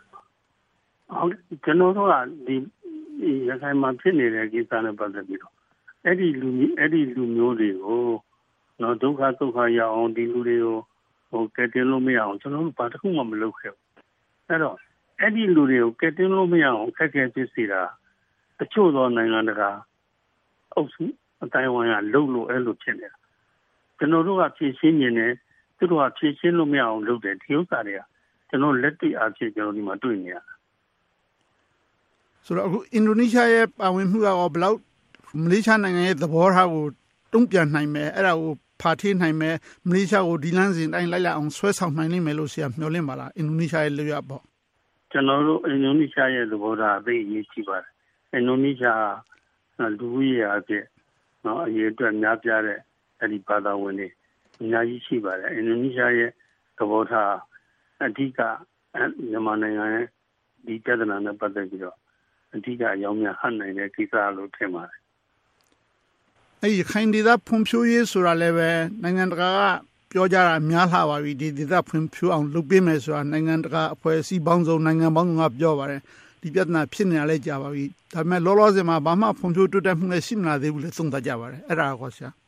ကျွန်တော်တို့ကဒီရခိုင်မှာဖြစ်နေတဲ့ကိစ္စနဲ့ပတ်သက်ပြီးတော့အဲ့ဒီလူမျိုးတွေကိုနော်ဒုက္ခရအောင်ဒီလူတွေကိုကယ်တင်လို့မရအောင်ကျွန်တော်တို့ဘာတစ်ခုမှမလုပ်ခဲ့ဘူးအဲ့တော့အဲ့ဒီလူတွေကိုကယ်တင်လို့မရအောင်အခက်အခဲဖြစ်စေတာတချို့သောနိုင်ငံတကာအုပ်စုအတိုင်းအဝိုင်းကလှုပ်လို့အဲ့လိုဖြစ်နေတာကျွန်တော်တို့ကဖြည့်ရှင်းနေတယ်သူတို့ကဖြည့်ရှင်းလို့မရအောင်လုပ်တယ်ဒီဥစ္စာတွေကကျွန်တော်လက်တွေ့အဖြစ်ကျွန်တော်ဒီမှာတွေ့နေရတာဆိုတော့အခုအင်ဒိုနီးရှားရဲ့ပါဝင်မှုကဘယ်လောက်မလေးရှားနိုင်ငံရဲ့သဘောထားကိုတုံ့ပြန်နိုင်မယ်အဲ့ဒါကိုဖာထေးနိုင်မယ်မလေးရှားကိုဒီလမ်းစဉ်တိုင်းလိုက်အောင်ဆွဲဆောင်နိုင်လိမ့်မယ်လို့ဆရာမျှော်လင့်ပါလားအင်ဒိုနီးရှားရဲ့လုပ်ရပေါ့ကျွန်တော်တို့အင်ဒိုနီးရှားရဲ့သဘောထားအသိအရေးကြီးပါတယ်အင်ဒိုနီးရှားလူဦးရေအဖြစ်နော်အရေးအတွက်များပြားတဲ့အဲ့ဒီဘာသာဝင်တွေအများကြီးရှိပါတယ်အင်ဒိုနီးရှားရဲ့သဘောထားအဓိကမြန်မာနိုင်ငံရဲ့ဒီပြဿနာနဲ့ပတ်သက်ပြီးတော့အဓိကအကြောင်းများဟန်နိုင်တဲ့ကိစ္စလို့ထင်ပါတယ်အဲ့ဒီခိုင်ဒေသဖွံ့ဖြိုးရေးဆိုတာလည်းပဲနိုင်ငံတကာကပြောကြတာများလှပါပြီဒီဒေသဖွံ့ဖြိုးအောင်လုပ်ပေးမယ်ဆိုတာနိုင်ငံတကာအဖွဲ့အစည်းပေါင်းစုံနိုင်ငံပေါင်းစုံကပြောပါတယ်ဒီပြဿနာဖြစ်နေတာလည်းကြာပါပြီဒါပေမဲ့လောလောဆယ်မှာဘာမှဖွံ့ဖြိုးတိုးတက်မှုလည်းရှိမလာသေးဘူးလို့သုံးသပ်ကြပါတယ်အဲ့ဒါကောဆရာ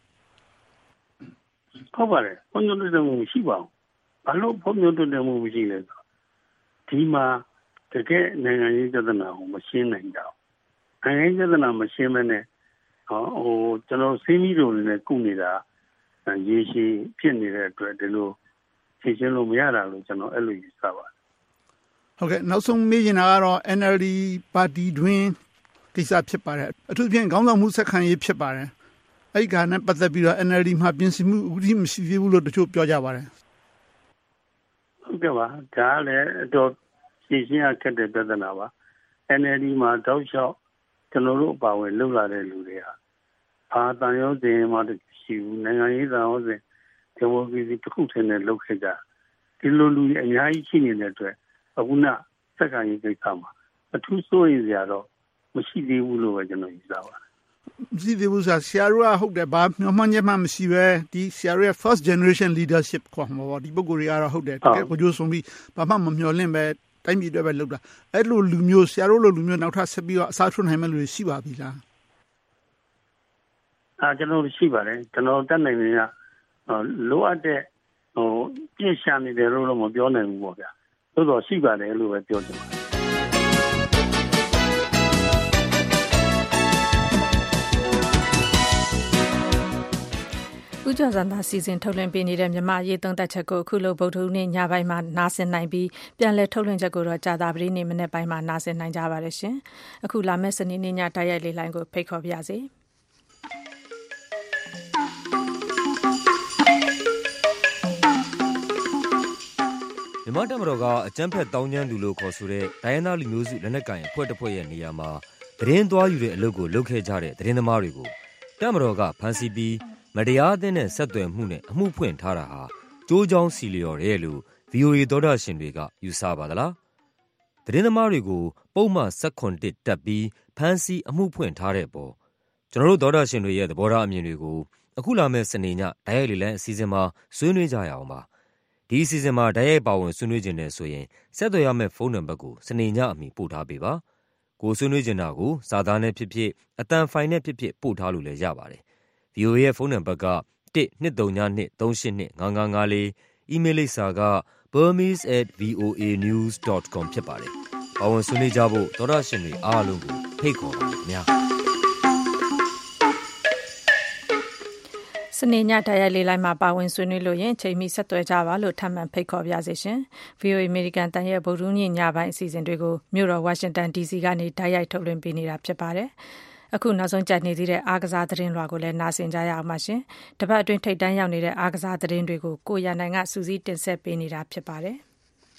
ဟုတ်ပါတယ်ဖွံ့ဖြိုးတိုးတက်မှုရှိပါဘူးဘာလို့ဖွံ့ဖြိုးတိုးတက်မှုမရှိလဲဆိုဒီမှာတကယ်နိုင်ငံရေးပြဿနာကိုမရှင်းနိုင်တော့နိုင်ငံရေးပြဿနာမရှင်းမနဲ့ကျွန်တော်စီးမီတို့နဲ့ကုနေတာရေရှည်ဖြစ်နေတဲ့အတွက်ဒီလိုဖြေရှင်းလို့မရတာလို့ကျွန်တော်အဲ့လိုယူဆပါတယ်ဟုတ်ကဲ့နောက်ဆုံးမေးချင်တာကတော့ NLD ပါတီတွင်ကိစ္စဖြစ်ပါတယ်အထူးဖြင့်ခေါင်းဆောင်မှုဆက်ခံရေးဖြစ်ပါတယ်အဲ့ဒီကနဲ့ပတ်သက်ပြီးတော့ NLD မှာပြင်ဆင်မှုအခုထိမရှိသေးဘူးလို့တချို့ပြောကြပါတယ်ဟုတ်ကဲ့ပါဒါလည်းတော့ဖြေရှင်းရခက်တဲ့ပြဿနာပါ NLD မှာတောက်လျှောက်ကျွန်တော်တို့အပါဝင်လှုပ်လာတဲ့လူတွေဟာဘာတန်ရုံးစင်မှာတရှိဘူးနိုင်ငံရေးတန်ရုံးစင်ဒီမိုကရေစီတစ်ခုထင်းနဲ့လှုပ်ခဲ့ကြဒီလိုလူတွေအများကြီးရှိနေတဲ့အတွက်အခုနစက္ကန့်ရေးကိစ္စမှာအထူးစိုးရိမ်စရာတော့မရှိသေးဘူးလို့ပဲကျွန်တော်ယူဆပါတယ်မရှိသေးဘူးဆရာတို့ကဟုတ်တယ်ဘာမျှော်မှန်းချက်မှမရှိပဲဒီဆရာတို့ရဲ့ first generation leadership ခေါ်မှာပေါ့ဒီပုဂ္ဂိုလ်တွေကတော့ဟုတ်တယ်တကယ်ကိုကြိုးစုံပြီးဘာမှမမျှော်လင့်ပဲတိုင်းပြည်အတွက်ပဲလုပ်တာအဲ့လိုလူမျိုးဆရာတို့လိုလူမျိုးနောက်ထပ်ဆက်ပြီးတော့အစားထိုးနိုင်မဲ့လူတွေရှိပါပြီလားကျွန်တော်ရှိပါတယ်ကျွန်တော်တက်နိုင်နေတာလိုအပ်တဲ့ပြည့်ရှာနေတယ်လို့တော့မပြောနိုင်ဘူးပေါ့ဗျာသို့တော်ရှိပါတယ်လို့ပဲပြောချင်ပါတယ်ဦးကျော်စံသာစီစဉ်ထုတ်လွှင့်ပေးနေတဲ့မြမရေးသုံးသက်ချက်ကိုအခုလိုဗုဒ္ဓဦးနေ့ညပိုင်းမှာနားဆင်နိုင်ပြီးပြန်လည်ထုတ်လွှင့်ချက်ကိုတော့ကြာသပတေးနေ့မနေ့ပိုင်းမှာနားဆင်နိုင်ကြပါတယ်ရှင်။အခုလာမယ့်စနေနေ့ညတိုက်ရိုက်လေးလိုင်းကိုဖိတ်ခေါ်ပါရစေ။မြန်မာတပ်မတော်ကအကြမ်းဖက်တောင်းကျမ်းသူလို့ခေါ်ဆိုတဲ့ဒိုင်းနာလူမျိုးစုလက်နက်ကိုင်အဖွဲ့တစ်ဖွဲ့ရဲ့နေရာမှာသတင်းသွားယူတဲ့အလုပ်ကိုလုပ်ခဲ့ကြတဲ့သတင်းသမားတွေကိုတပ်မတော်ကဖမ်းဆီးပြီးမတရားအသင်းနဲ့ဆက်သွယ်မှုနဲ့အမှုဖွင့်ထားတာဟာကြိုးကြောင်းစီလျော်တယ်လို့ VOA သောတာရှင်တွေကယူဆပါသလားသတင်းသမားတွေကိုပုံမှန်7-1တက်ပြီးဖမ်းဆီးအမှုဖွင့်ထားတဲ့အပေါ်ကျွန်တော်တို့သောတာရှင်တွေရဲ့သဘောထားအမြင်တွေကိုအခုလာမယ့်စနေညဓာတ်ရိုက်လေးလံအစီအစဉ်မှာဆွေးနွေးကြရအောင်ပါဒီအစီအစဉ်မှာဓာတ်ရိုက်ပါဝင်ဆွေးနွေးခြင်းနဲ့ဆိုရင်ဆက်သွယ်ရမယ့်ဖုန်းနံပါတ်ကိုစနေညအမီပို့ထားပေးပါကိုဆွေးနွေးခြင်းတာကိုစာသားနဲ့ဖြစ်ဖြစ်အတန်ဖိုင်နဲ့ဖြစ်ဖြစ်ပို့ထားလို့လည်းရပါတယ်VOA ရဲ့ဖုန်းနံပါတ်က12392382554အီးမေးလ်လိပ်စာက burmese@voanews.com ဖြစ်ပါတယ်။ပါဝင်ဆွေးနွေးကြဖို့သောတာရှင်တွေအားလုံးကိုဖိတ်ခေါ်ပါခင်ဗျာ။စနေညတိုက်ရိုက်လေးလိုင်းမှာပါဝင်ဆွေးနွေးလို့ရင်ချိန်မီဆက်သွယ်ကြပါလို့ထပ်မံဖိတ်ခေါ်ပါရစေရှင်။ VOA American တန်ရဲ့ဗုဒ္ဓညညပိုင်းအစီအစဉ်တွေကိုမြို့တော် Washington DC ကနေတိုက်ရိုက်ထုတ်လွှင့်ပေးနေတာဖြစ်ပါတယ်။အခုနောက်ဆုံးကြက်နေသေးတဲ့အားကစားသတင်းလွှာကိုလည်းနားဆင်ကြရအောင်ပါရှင်။တပတ်အတွင်းထိပ်တန်းရောက်နေတဲ့အားကစားသတင်းတွေကိုကိုရန်နိုင်ကစူးစီးတင်ဆက်ပေးနေတာဖြစ်ပါတယ်။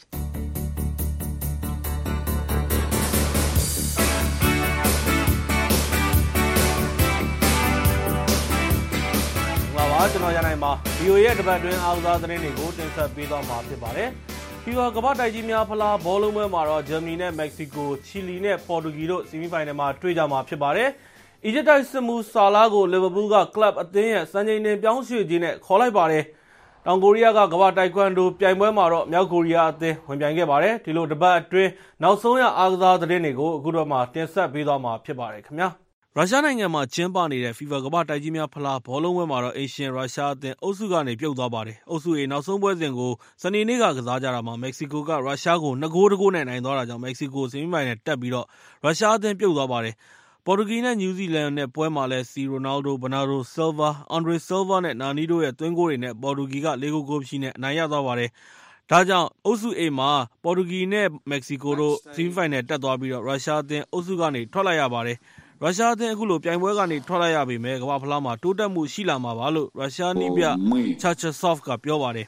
ကျွန်တော်ရနိုင်ပါ VOA ရဲ့တပတ်အတွင်းအားကစားသတင်းတွေကိုတင်ဆက်ပေးသွားမှာဖြစ်ပါတယ်။ FIFA ကမ္ဘာ့တိုက်ကြီးများဖလားဘောလုံးပွဲမှာတော့ဂျာမနီနဲ့မက္ကဆီကို၊ချီလီနဲ့ပေါ်တူဂီတို့ဆီမီဖိုင်နယ်မှာတွေ့ကြမှာဖြစ်ပါတယ်။အီဂျစ်တိုက်စစ်မှုဆာလာကိုလီဗာပူးကကလပ်အသင်းရဲ့စံချိန်တင်ပြောင်းရွှေ့ခြင်းနဲ့ခေါ်လိုက်ပါတယ်။တောင်ကိုရီးယားကကမ္ဘာ့တိုက်ကွမ်ဒိုပြိုင်ပွဲမှာတော့မြောက်ကိုရီးယားအသင်းဝင်ပြိုင်ခဲ့ပါတယ်။ဒီလိုတပတ်အတွင်းနောက်ဆုံးရအားကစားသတင်းတွေကိုအခုတော့မှတင်ဆက်ပေးသွားမှာဖြစ်ပါတယ်ခင်ဗျာ။ရုရှားနိုင်ငံမှာကျင်းပနေတဲ့ FIFA ကမ္ဘာ့တိုက်ကြီးများဖလားဘောလုံးပွဲမှာတော့အိမ်ရှင်ရုရှားအသင်းအုပ်စုကနေပြုတ်သွားပါတယ်။အုပ်စု A နောက်ဆုံးပွဲစဉ်ကိုစနေနေ့ကကစားကြတာမှာမက္ကဆီကိုကရုရှားကို2ဂိုးတကိုးနဲ့နိုင်သွားတာကြောင့်မက္ကဆီကိုဆီမီဖိုင်နယ်တက်ပြီးတော့ရုရှားအသင်းပြုတ်သွားပါတယ်။ပေါ်တူဂီနဲ့နယူးဇီလန်နဲ့ပွဲမှာလည်းစီရိုနယ်ဒို၊ဘနာဒိုဆယ်ဗာ၊အန်ဒရီဆယ်ဗာနဲ့နာနီတို့ရဲ့သွင်းဂိုးတွေနဲ့ပေါ်တူဂီက4ဂိုးကိုဖြီးနဲ့အနိုင်ရသွားပါတယ်။ဒါကြောင့်အုပ်စု A မှာပေါ်တူဂီနဲ့မက္ကဆီကိုတို့ဆီမီဖိုင်နယ်တက်သွားပြီးတော့ရုရှားအသင်းအုပ်စုကနေထွက်လိုက်ရပါတယ်။ရုရှားအသင်းအခုလိုပြိုင်ပွဲကနေထွက်လိုက်ရပေမဲ့ကမ္ဘာ့ဖလားမှာတိုးတက်မှုရှိလာမှာပါလို့ရုရှားနည်းပြချာချာဆော့ဖ်ကပြောပါတယ်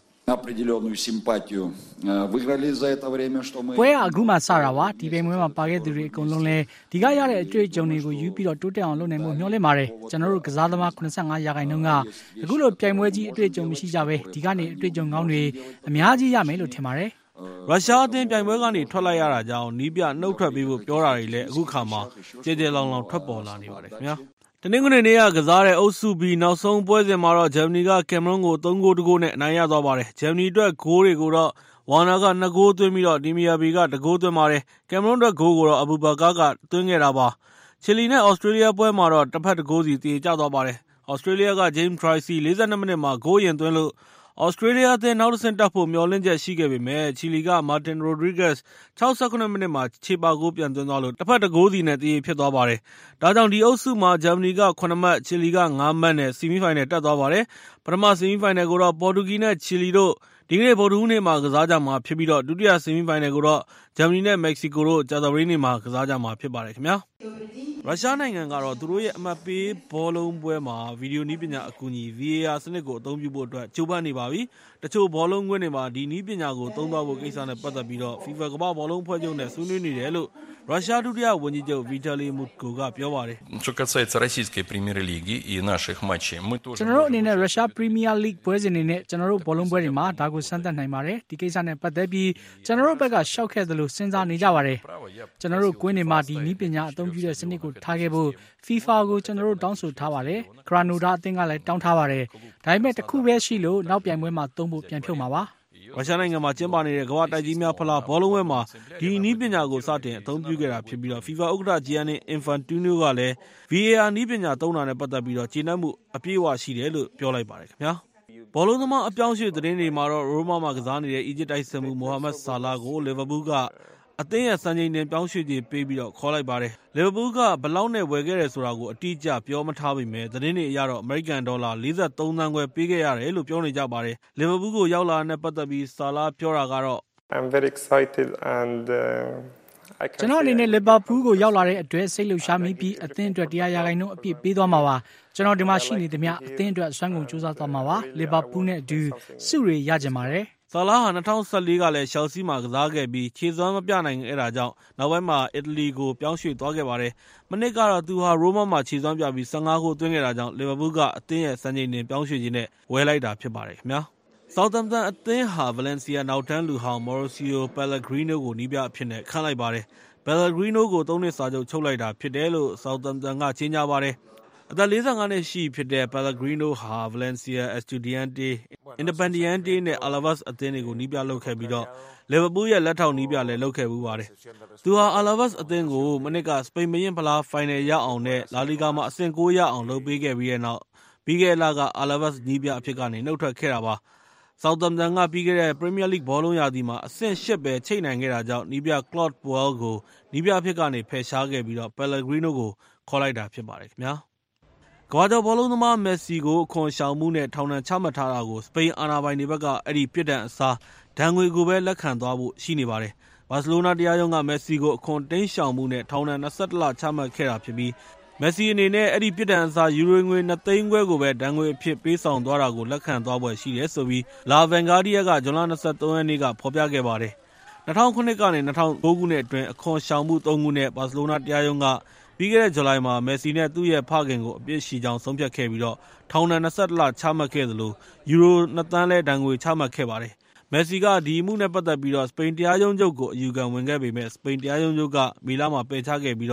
ပွဲအခုမှစတာပါဒီပြိုင်ပွဲမှာပါခဲ့သူတွေအကုန်လုံးလဲဒီကရတဲ့အတွေ့အကြုံတွေကိုယူပြီးတော့တိုးတက်အောင်လုပ်နိုင်ဖို့မျှော်လင့်ပါတယ်ကျွန်တော်တို့ကစားသမား85%ကအခုလိုပြိုင်ပွဲကြီးအတွေ့အကြုံမရှိကြပဲဒီကနေအတွေ့အကြုံကောင်းတွေအများကြီးရမယ်လို့ထင်ပါတယ်ရုရှားအသင်းပြိုင်ပွဲကနေထွက်လိုက်ရတာကြောင့်နီးပြနှုတ်ထွက်ပေးဖို့ပြောတာတွေလည်းအခုခါမှာကြေကြေလောင်လောင်ထွက်ပေါ်လာနေပါတယ်ခင်ဗျာတနင်္ဂနွေနေ့ကကစားတဲ့အုပ်စု B နောက်ဆုံးပွဲစဉ်မှာတော့ဂျာမနီကကင်မရွန်ကို3ဂိုးတကိုးနဲ့အနိုင်ရသွားပါတယ်ဂျာမနီအတွက်ဂိုးတွေကိုတော့ဝါနာက2ဂိုးသွင်းပြီးတော့ဒီမီယာဘီက1ဂိုးသွင်းပါတယ်ကင်မရွန်အတွက်ဂိုးကိုတော့အဘူဘာကာကသွင်းခဲ့တာပါချီလီနဲ့ဩစတြေးလျပွဲမှာတော့တစ်ဖက်1ဂိုးစီတည်ကျသွားပါတယ်ဩစတြေးလျကဂျိမ်းထရိုက်စီ42မိနစ်မှာဂိုးရင်သွင်းလို့ဩစတြေးလျအသင်းနောက်တစ်ဆင့်တက်ဖို့မျှော်လင့်ချက်ရှိခဲ့ပေမဲ့ချီလီကမာတင်ရိုဒရီဂက်စ်68မိနစ်မှာခြေပါဂိုးပြန်သွင်းသွားလို့တစ်ဖက်1ဂိုးစီနဲ့တည်ဖြစ်သွားပါတယ်။ဒါကြောင့်ဒီအုပ်စုမှာဂျာမနီက9မှတ်ချီလီက9မှတ်နဲ့ဆီမီဖိုင်နယ်တက်သွားပါတယ်။ပထမဆီမီဖိုင်နယ်ကိုတော့ပေါ်တူဂီနဲ့ချီလီတို့ဒီကနေ့ဗုဒ္ဓဟူးနေ့မှာကစားကြမှာဖြစ်ပြီးတော့ဒုတိယဆီမီဖိုင်နယ်ကိုတော့ဂျာမနီနဲ့မက္ကဆီကိုတို့ကြာသပတေးနေ့မှာကစားကြမှာဖြစ်ပါတယ်ခင်ဗျာ။ရုရှားနိုင်ငံကတော့သူတို့ရဲ့အမှတ်ပေးဘောလုံးပွဲမှာဗီဒီယိုနည်းပညာအကူအညီ VAR စနစ်ကိုအသုံးပြုဖို့အတွက်ကြိုးပမ်းနေပါပြီ။တချို့ဘောလုံးကွင်းတွေမှာဒီနည်းပညာကိုသုံးသွားဖို့ကိစ္စနဲ့ပတ်သက်ပြီးတော့ FIFA ကမ္ဘာ့ဘောလုံးဖွဲ့ချုပ်နဲ့ဆွေးနွေးနေတယ်လို့ရုရှားဒုတိယဝန်ကြီးချုပ်ဗီတာလီမူကိုကပြောပါတယ်။ Что касается российской премьер-лиги и наших матчей, мы тоже ကျွန်တော်တို့အနေနဲ့ရုရှားပရီးမီးယားလိဂ်ပွဲစဉ်တွေနဲ့ကျွန်တော်တို့ဘောလုံးပွဲတွေမှာဒါကိုစမ်းသပ်နိုင်ပါတယ်။ဒီကိစ္စနဲ့ပတ်သက်ပြီးကျွန်တော်တို့ဘက်ကရှောက်ခဲ့သလိုစဉ်းစားနေကြပါတယ်။ကျွန်တော်တို့ကွင်းတွေမှာဒီနည်းပညာအသုံးပြုတဲ့စနစ်ကိုထားခဲ့ဖို့ FIFA ကိုကျွန်တော်တို့တောင်းဆိုထားပါတယ်။ဂရာနိုဒါအသင်းကလည်းတောင်းထားပါတယ်။ဒါပေမဲ့တစ်ခုပဲရှိလို့နောက်ပြိုင်ပွဲမှာသုံးဖို့ပြန်ဖြုတ်မှာပါရုရှားနိုင်ငံမှာကျင်းပနေတဲ့ကမ္ဘာ့တိုက်ကြီးများဖလားဘောလုံးပွဲမှာဒီနည်းပညာကိုစတင်အသုံးပြုခဲ့တာဖြစ်ပြီးတော့ FIFA ဥက္ကဋ္ဌဂျီယန်နီအင်ဖန်တီနိုကလည်း VAR နည်းပညာသုံးတာနဲ့ပတ်သက်ပြီးတော့ကျေနပ်မှုအပြည့်အဝရှိတယ်လို့ပြောလိုက်ပါတယ်ခင်ဗျာဘောလုံးသမားအပြောင်းရွှေ့သတင်းတွေမှာတော့ရိုမာမှာကစားနေတဲ့အီဂျစ်တိုက်စစ်မှုမိုဟာမက်ဆာလာကိုလီဗာပူးကအသင်းရဲ့စံချိန်တင်ပြောင်းရွှေ့ခြင်းပေးပြီးတော့ခေါ်လိုက်ပါတယ်လီဗာပူးကဘလောက်နဲ့ဝယ်ခဲ့တယ်ဆိုတာကိုအတိအကျပြောမထားပေမဲ့သတင်းတွေအရတော့အမေရိကန်ဒေါ်လာ43သန်းခွဲပေးခဲ့ရတယ်လို့ပြောနေကြပါတယ်လီဗာပူးကိုရောက်လာတဲ့ပတ်သက်ပြီးဆာလာပြောတာကတော့ I'm very excited and ကျွန်တော်အနေနဲ့လီဗာပူးကိုရောက်လာတဲ့အတွက်စိတ်လှုပ်ရှားမိပြီးအသင်းအတွက်100%အပြည့်ပေးသွားမှာပါကျွန်တော်ဒီမှာရှိနေသမျှအသင်းအတွက်အစွမ်းကုန်ကြိုးစားသွားမှာပါလီဗာပူးနဲ့အတူစုတွေရကြပါတယ်ဆာလာဟာ2014ကလည်းရှယ်လ်ဆီမှာကစားခဲ့ပြီးခြေစွမ်းမပြနိုင်ခဲ့တာကြောင့်နောက်ပိုင်းမှာအီတလီကိုပြောင်းရွှေ့သွားခဲ့ပါတယ်။မနစ်ကတော့သူဟာရိုမာမှာခြေစွမ်းပြပြီး15ဂိုးသွင်းခဲ့တာကြောင့်လီဗာပူးကအသင်းရဲ့စံချိန်တင်ပြောင်းရွှေ့ခြင်းနဲ့ဝယ်လိုက်တာဖြစ်ပါတယ်ခင်ဗျာ။ Southampton အသင်းဟာ Valencia နောက်တန်းလူဟောင်း Mauricio Pellegrino ကိုနီးပြအဖြစ်နဲ့ခန့်လိုက်ပါတယ်။ Pellegrino ကို3နှစ်စာချုပ်ချုပ်လိုက်တာဖြစ်တယ်လို့ Southampton ကကြေညာပါတယ်။အသက်45နှစ်ရှိဖြစ်တဲ့ Pellegrino ဟာ Valencia, Estudiante, Independiente နဲ့ Alaves အသင်းတွေကိုနီးပြလုပ်ခဲ့ပြီးတော့လီဗာပူးရဲ့လက်ထောက်နီးပြလည်းလုပ်ခဲ့ဘူးပါတယ်။သူဟာ Alaves အသင်းကိုမနစ်ကစပိန်ဘရင်ဖလားဖိုင်နယ်ရအောင်နဲ့လာလီဂါမှာအဆင့်9ရအောင်လုပ်ပေးခဲ့ပြီးတဲ့နောက်ပြီးခဲ့တဲ့လက Alaves နီးပြအဖြစ်ကနေနှုတ်ထွက်ခဲ့တာပါ။ Southampton ကပြီးခဲ့တဲ့ Premier League ဘောလုံးရာသီမှာအဆင့်8ပဲချိတ်နိုင်ခဲ့တာကြောင့်နီးပြ Claude Puel ကိုနီးပြအဖြစ်ကနေဖယ်ရှားခဲ့ပြီးတော့ Pellegrino ကိုခေါ်လိုက်တာဖြစ်ပါတယ်ခင်ဗျာ။ကမ္ဘာကျော်ဘောလုံးသမားမက်ဆီကိုအခွန်ရှောင်မှုနဲ့ထောင်ဒဏ်ချမှတ်ထားတာကိုစပိန်အာဏာပိုင်တွေဘက်ကအဲ့ဒီပြစ်ဒဏ်အစားဒဏ်ငွေကိုပဲလက်ခံသွားဖို့ရှိနေပါတယ်။ဘာစီလိုနာတရားရုံးကမက်ဆီကိုအခွန်တိမ်းရှောင်မှုနဲ့ထောင်ဒဏ်21လချမှတ်ခဲ့တာဖြစ်ပြီးမက်ဆီအနေနဲ့အဲ့ဒီပြစ်ဒဏ်အစားယူရိုငွေ2သိန်းခွဲကိုပဲဒဏ်ငွေအဖြစ်ပေးဆောင်သွားတာကိုလက်ခံသွားပွဲရှိတယ်ဆိုပြီးလာဗန်ဂါဒီယာကဇွန်လ23ရက်နေ့ကဖော်ပြခဲ့ပါတယ်။2009ကနေ2009ခုနှစ်အတွင်းအခွန်ရှောင်မှု3ခုနဲ့ဘာစီလိုနာတရားရုံးကပြီးခဲ့တဲ့ဇူလိုင်မှာမက်ဆီနဲ့သူ့ရဲ့ဖခင်ကိုအပြစ်ရှိကြောင်းဆုံးဖြတ်ခဲ့ပြီးတော့ထောင်ဒဏ်21လချမှတ်ခဲ့သလိုယူရို2သန်းလဲဒဏ်ငွေချမှတ်ခဲ့ပါတယ်။မက်ဆီကဒီအမှုနဲ့ပတ်သက်ပြီးတော့စပိန်တရားရုံးချုပ်ကိုအယူခံဝင်ခဲ့ပေမဲ့စပိန်တရားရုံးချုပ်ကမေလမှာပယ်ချခဲ့ပြီးတော့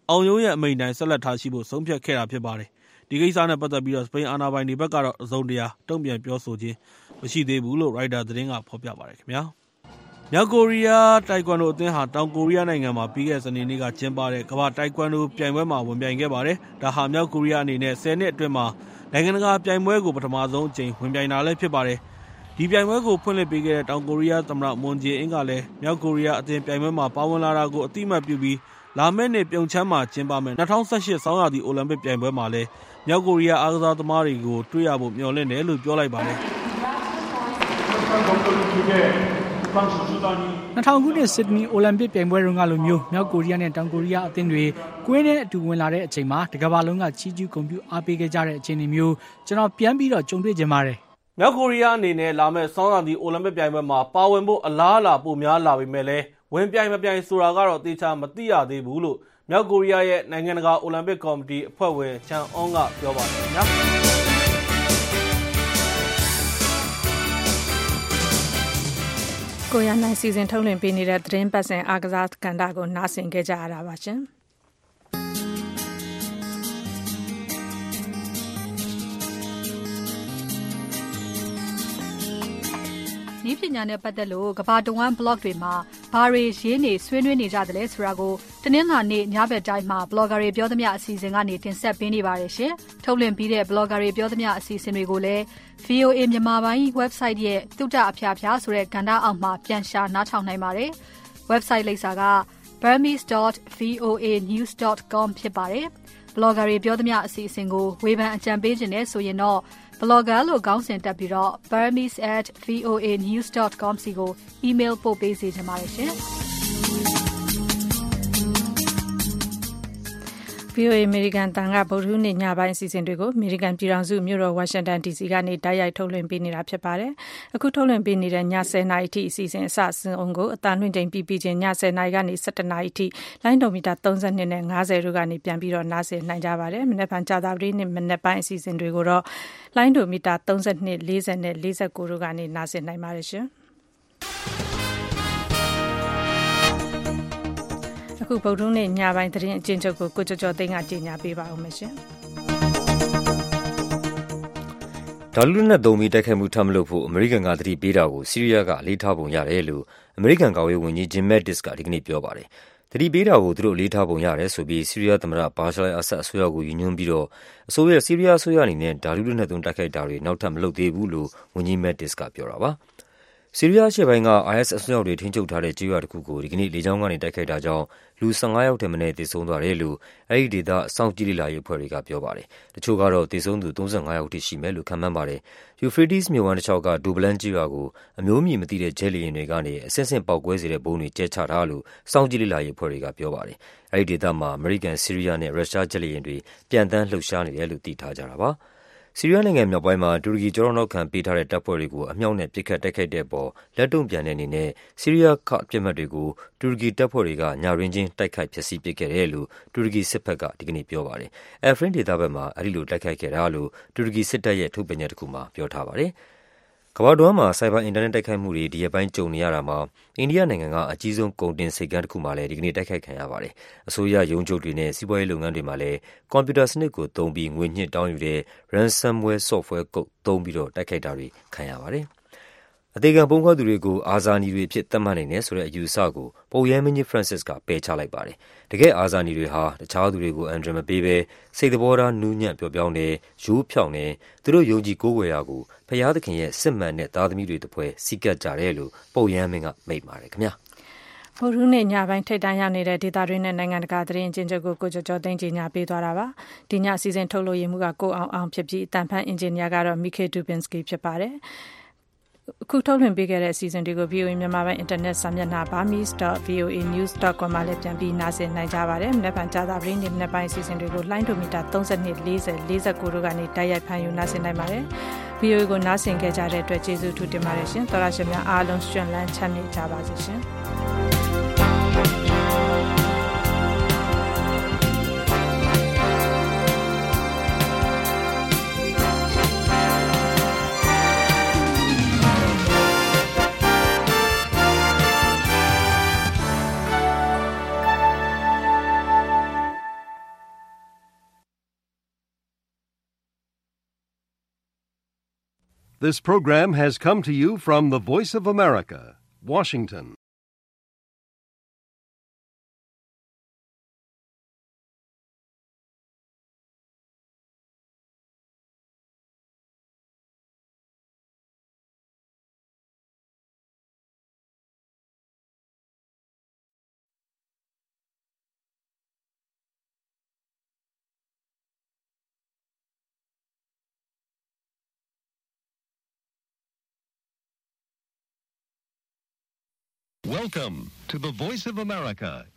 အောင်ရုံးရဲ့အမိန့်တိုင်းဆက်လက်ထားရှိဖို့ဆုံးဖြတ်ခဲ့တာဖြစ်ပါတယ်။ဒီကိစ္စနဲ့ပတ်သက်ပြီးစပိန်အာဏာပိုင်တွေဘက်ကတော့အစုံတရာတုံ့ပြန်ပြောဆိုခြင်းမရှိသေးဘူးလို့ Reuters သတင်းကဖော်ပြပါတယ်ခင်ဗျာ။မြောက်ကိုရီးယားတိုက်ကွမ်ဒိုအသင်းဟာတောင်ကိုရီးယားနိုင်ငံမှာပြီးခဲ့တဲ့စနေနေ့ကကျင်းပတဲ့ကမ္ဘာတိုက်ကွမ်ဒိုပြိုင်ပွဲမှာဝင်ပြိုင်ခဲ့ပါတယ်။ဒါဟာမြောက်ကိုရီးယားအနေနဲ့10နှစ်အတွင်းမှာနိုင်ငံတကာပြိုင်ပွဲကိုပထမဆုံးအကြိမ်ဝင်ပြိုင်တာလည်းဖြစ်ပါတယ်။ဒီပြိုင်ပွဲကိုဖွင့်လှစ်ပေးခဲ့တဲ့တောင်ကိုရီးယားသမ္မတမွန်ဂျေအင်းကလည်းမြောက်ကိုရီးယားအသင်းပြိုင်ပွဲမှာပါဝင်လာတာကိုအတိအမှတ်ပြုပြီးလာမယ့်နှစ်ပြုံချမ်းမှာကျင်းပမယ့်2018ဆောင်းရာသီအိုလံပစ်ပြိုင်ပွဲမှာလည်းမြောက်ကိုရီးယားအားကစားသမားတွေကိုတွေ့ရဖို့မျှော်လင့်တယ်လို့ပြောလိုက်ပါတယ်။ 2000ခုနှစ်ဆစ်ဒနီအိုလံပစ်ပြိုင်ပွဲတုန်းကလိုမျိုးမြောက်ကိုရီးယားနဲ့တောင်ကိုရီးယားအသင်းတွေကွင်းထဲအတူဝင်လာတဲ့အချိန်မှာတကမ္ဘာလုံးကချီးကျူးဂုဏ်ပြုအားပေးခဲ့ကြတဲ့အခြေအနေမျိုးကျွန်တော်ပြန်ပြီးတော့ကြုံတွေ့ကြပါတယ်။မြောက်ကိုရီးယားအနေနဲ့လာမယ့်ဆောင်းရာသီအိုလံပစ်ပြိုင်ပွဲမှာပါဝင်ဖို့အလားအလာပိုများလာပေမဲ့လည်းဝင်ပြိုင်မပြိုင်ဆိုတာကတော့သေချာမသိရသေးဘူးလို့မြောက်ကိုရီးယားရဲ့နိုင်ငံတကာအိုလံပစ်ကော်မတီအဖွဲ့ဝင်ချန်အွန်ကပြောပါတယ်ခင်ဗျာ။ကိုရနိုင်စီစဉ်ထုတ်လွှင့်ပေးနေတဲ့သတင်းပတ်စဉ်အားကစားကဏ္ဍကိုနားဆင်ကြကြရတာပါရှင်။နည်းပညာနဲ့ပတ်သက်လို့ကမ္ဘာတဝန်း blog တွေမှာဘာတွေရေးနေဆွေးနွေးနေကြတယ်လဲဆိုတာကိုတနင်္လာနေ့ညဘက်တိုင်းမှာ blogger တွေပြောသမျှအစီအစဉ်ကနေတင်ဆက်ပေးနေပါတယ်ရှင်။ထုတ်လွှင့်ပြီးတဲ့ blogger တွေပြောသမျှအစီအစဉ်တွေကိုလည်း VOA မြန်မာပိုင်း website ရဲ့တုဒ္ဒအဖျားဖျားဆိုတဲ့ကဏ္ဍအောက်မှာပြန်ရှာနားထောင်နိုင်ပါတယ်။ website လိပ်စာက burmese.voanews.com ဖြစ်ပါတယ်။ blogger တွေပြောသမျှအစီအစဉ်ကိုဝေဖန်အကြံပေးခြင်းနဲ့ဆိုရင်တော့blogger လို့ခေါင်းစဉ်တက်ပြီးတော့ burmese@voanews.com စီကို email ပို့ပေးစေချင်ပါတယ်ရှင်။ VOA American တန်ကဗုဒ္ဓဟူးနေ့ညပိုင်းအစီအစဉ်တွေကို American ပြည်ထောင်စုမြို့တော် Washington DC ကနေတိုက်ရိုက်ထုတ်လွှင့်ပေးနေတာဖြစ်ပါတယ်။အခုထုတ်လွှင့်ပေးနေတဲ့ည10:00နာရီအထိအစီအစဉ်အစအဆုံးကိုအတန်လွှင့်ချိန်ပြီးချင်းည10:00နာရီကနေ17:00နာရီအထိလိုင်းဒိုမီတာ32နဲ့50တို့ကနေပြန်ပြီးတော့နားဆင်နိုင်ကြပါတယ်။မနေ့ကကြာသပတေးနေ့မနေ့ပိုင်းအစီအစဉ်တွေကိုတော့လိုင်းဒိုမီတာ32 40နဲ့49တို့ကနေနားဆင်နိုင်ပါတယ်ရှင်။အခုဗုဒ္ဓဟူးနေ့ညပိုင်းသတင်းအကျဉ်းချုပ်ကိုကိုကျော်ကျော်သိန်းကတင်ပြပေးပါဦးမယ်ရှင်။ဒါလူနဲ့သုံးပြီးတိုက်ခိုက်မှုထပ်မလုပ်ဖို့အမေရိကန်ကသတိပေးတာကိုဆီးရီးယားကအလေးထားပုံရတယ်လို့အမေရိကန်ကာကွယ်ရေးဝန်ကြီးဂျင်မက်ဒစ်ကဒီကနေ့ပြောပါတယ်။သတိပေးတာကိုသူတို့အလေးထားပုံရတယ်ဆိုပြီးဆီးရီးယားသမ္မတဘာရှာအဆတ်အစိုးရကိုညွှန်းပြီးတော့ဆီးရီးယားအစိုးရအနေနဲ့ဒါလူနဲ့သုံးတိုက်ခိုက်တာတွေနောက်ထပ်မလုပ်သေးဘူးလို့ဝန်ကြီးမက်ဒစ်ကပြောတာပါ။ဆီးရီးယားအရှေ့ပိုင်းက IS အစွန်းရောက်တွေထိန်းချုပ်ထားတဲ့ကျေးရွာတစ်ခုကိုဒီကနေ့လေကြောင်းကနေတိုက်ခိုက်တာကြောင့်လူ15ယောက်ထက်မနည်းသေဆုံးသွားတယ်လို့အဲဒီဒေသစောင့်ကြည့်လေ့လာရေးအဖွဲ့တွေကပြောပါတယ်။တချို့ကတော့သေဆုံးသူ35ယောက်ထိရှိမယ်လို့ခန့်မှန်းပါတယ်။ Euphrates မြစ်ဝှမ်းတစ်လျှောက်ကဒိုဗလန်ကျေးရွာကိုအမျိုးအမည်မသိတဲ့ဂျက်လေယာဉ်တွေကနေအဆင့်ဆင့်ပေါက်ကွဲစေတဲ့ဘုံတွေကျဲချထားလို့စောင့်ကြည့်လေ့လာရေးအဖွဲ့တွေကပြောပါတယ်။အဲဒီဒေသမှာအမေရိကန်၊ဆီးရီးယားနဲ့ရုရှားဂျက်လေယာဉ်တွေပြန့်သန်းလှုပ်ရှားနေတယ်လို့သိထားကြတာပါ။ဆီးရီးယားနိုင်ငံမြောက်ပိုင်းမှာတူရကီကျောထောက်နောက်ခံပေးထားတဲ့တပ်ဖွဲ့တွေကိုအမြောက်နဲ့ပစ်ခတ်တိုက်ခိုက်တဲ့အပေါ်လက်တုံ့ပြန်တဲ့အနေနဲ့ဆီးရီးယားကာ့ဒ်ပစ်မှတ်တွေကိုတူရကီတပ်ဖွဲ့တွေကညရင်းချင်းတိုက်ခိုက်ဖျက်ဆီးပစ်ခဲ့တယ်လို့တူရကီစစ်ဘက်ကဒီကနေ့ပြောပါတယ်။အာဖရင်ဒေသဘက်မှာအဲဒီလိုတိုက်ခိုက်ခဲ့တာလို့တူရကီစစ်တပ်ရဲ့ထုတ်ပြန်ချက်တစ်ခုမှာပြောထားပါတယ်။ကမ္ဘာတော်မှာစိုက်ဘာအင်တာနက်တိုက်ခိုက်မှုတွေဒီရက်ပိုင်းကြုံနေရတာမှာအိန္ဒိယနိုင်ငံကအကြီးဆုံးကုန်တင်ဆိပ်ကမ်းတစ်ခုမှာလည်းဒီကနေ့တိုက်ခိုက်ခံရပါတယ်။အစိုးရရုံးချုပ်တွေနဲ့စီးပွားရေးလုပ်ငန်းတွေမှာလည်းကွန်ပျူတာစနစ်ကိုသုံးပြီးငွေညှစ်တောင်းယူတဲ့ ransomware software ကုတ်သုံးပြီးတော့တိုက်ခိုက်တာတွေခံရပါတယ်။အသေးခံပုံခွဲသူတွေကိုအာဇာနည်တွေအဖြစ်သတ်မှတ်နိုင်တယ်ဆိုတဲ့အယူအဆကိုပုပ်ရဟန်းမင်းကြီး Francis ကပယ်ချလိုက်ပါတယ်။တကယ်အာဇာနည်တွေဟာတခြားသူတွေကိုအန္တရာယ်မပေးဘဲစိတ်သဘောထားနူးညံ့ပျော်ပြောင်းတယ်၊ရိုးဖြောင့်တယ်၊သူတို့ယုံကြည်ကိုးကွယ်ရာကိုဘုရားသခင်ရဲ့စစ်မှန်တဲ့သားသမီးတွေတပွဲစီကပ်ကြတယ်လို့ပုပ်ရဟန်းမင်းကမိန့်ပါတယ်ခင်ဗျာ။ဗုဒ္ဓဟူးနေ့ညပိုင်းထိပ်တန်းရောက်နေတဲ့ဒေသတွင်းနဲ့နိုင်ငံတကာသတင်းအကျဉ်းချုပ်ကိုကျော်ကျော်သိန်းကြီးညာပေးသွားတာပါ။ဒီညအစီအစဉ်ထုတ်လို့ရမှုကကိုအောင်ဖြစ်ပြီးအတန်ဖန်အင်ဂျင်နီယာကတော့ Mikhail Dubinsky ဖြစ်ပါတယ်။အခုထုတ်လွှင့်ပေးခဲ့တဲ့အစီအစဉ်တွေကို VOA မြန်မာပိုင်း internet စာမျက်နှာ burmese.voanews.com မှာလည်းပြန်ပြီးနားဆင်နိုင်ကြပါတယ်။မနက်ဖြန်ကြာသပတေးနေ့မနက်ပိုင်းအစီအစဉ်တွေကိုလိုင်းဒိုမီတာ32 40 49တို့ကနေတိုက်ရိုက်ဖန်ယူနားဆင်နိုင်ပါတယ်။ VOA ကိုနားဆင်ခဲ့ကြတဲ့အတွက်ကျေးဇူးထူးတင်ပါတယ်ရှင်။သောရရှင်များအားလုံးရှင်လန်းချမ်းမြေ့ကြပါစေရှင်။ This program has come to you from the Voice of America, Washington. Welcome to the Voice of America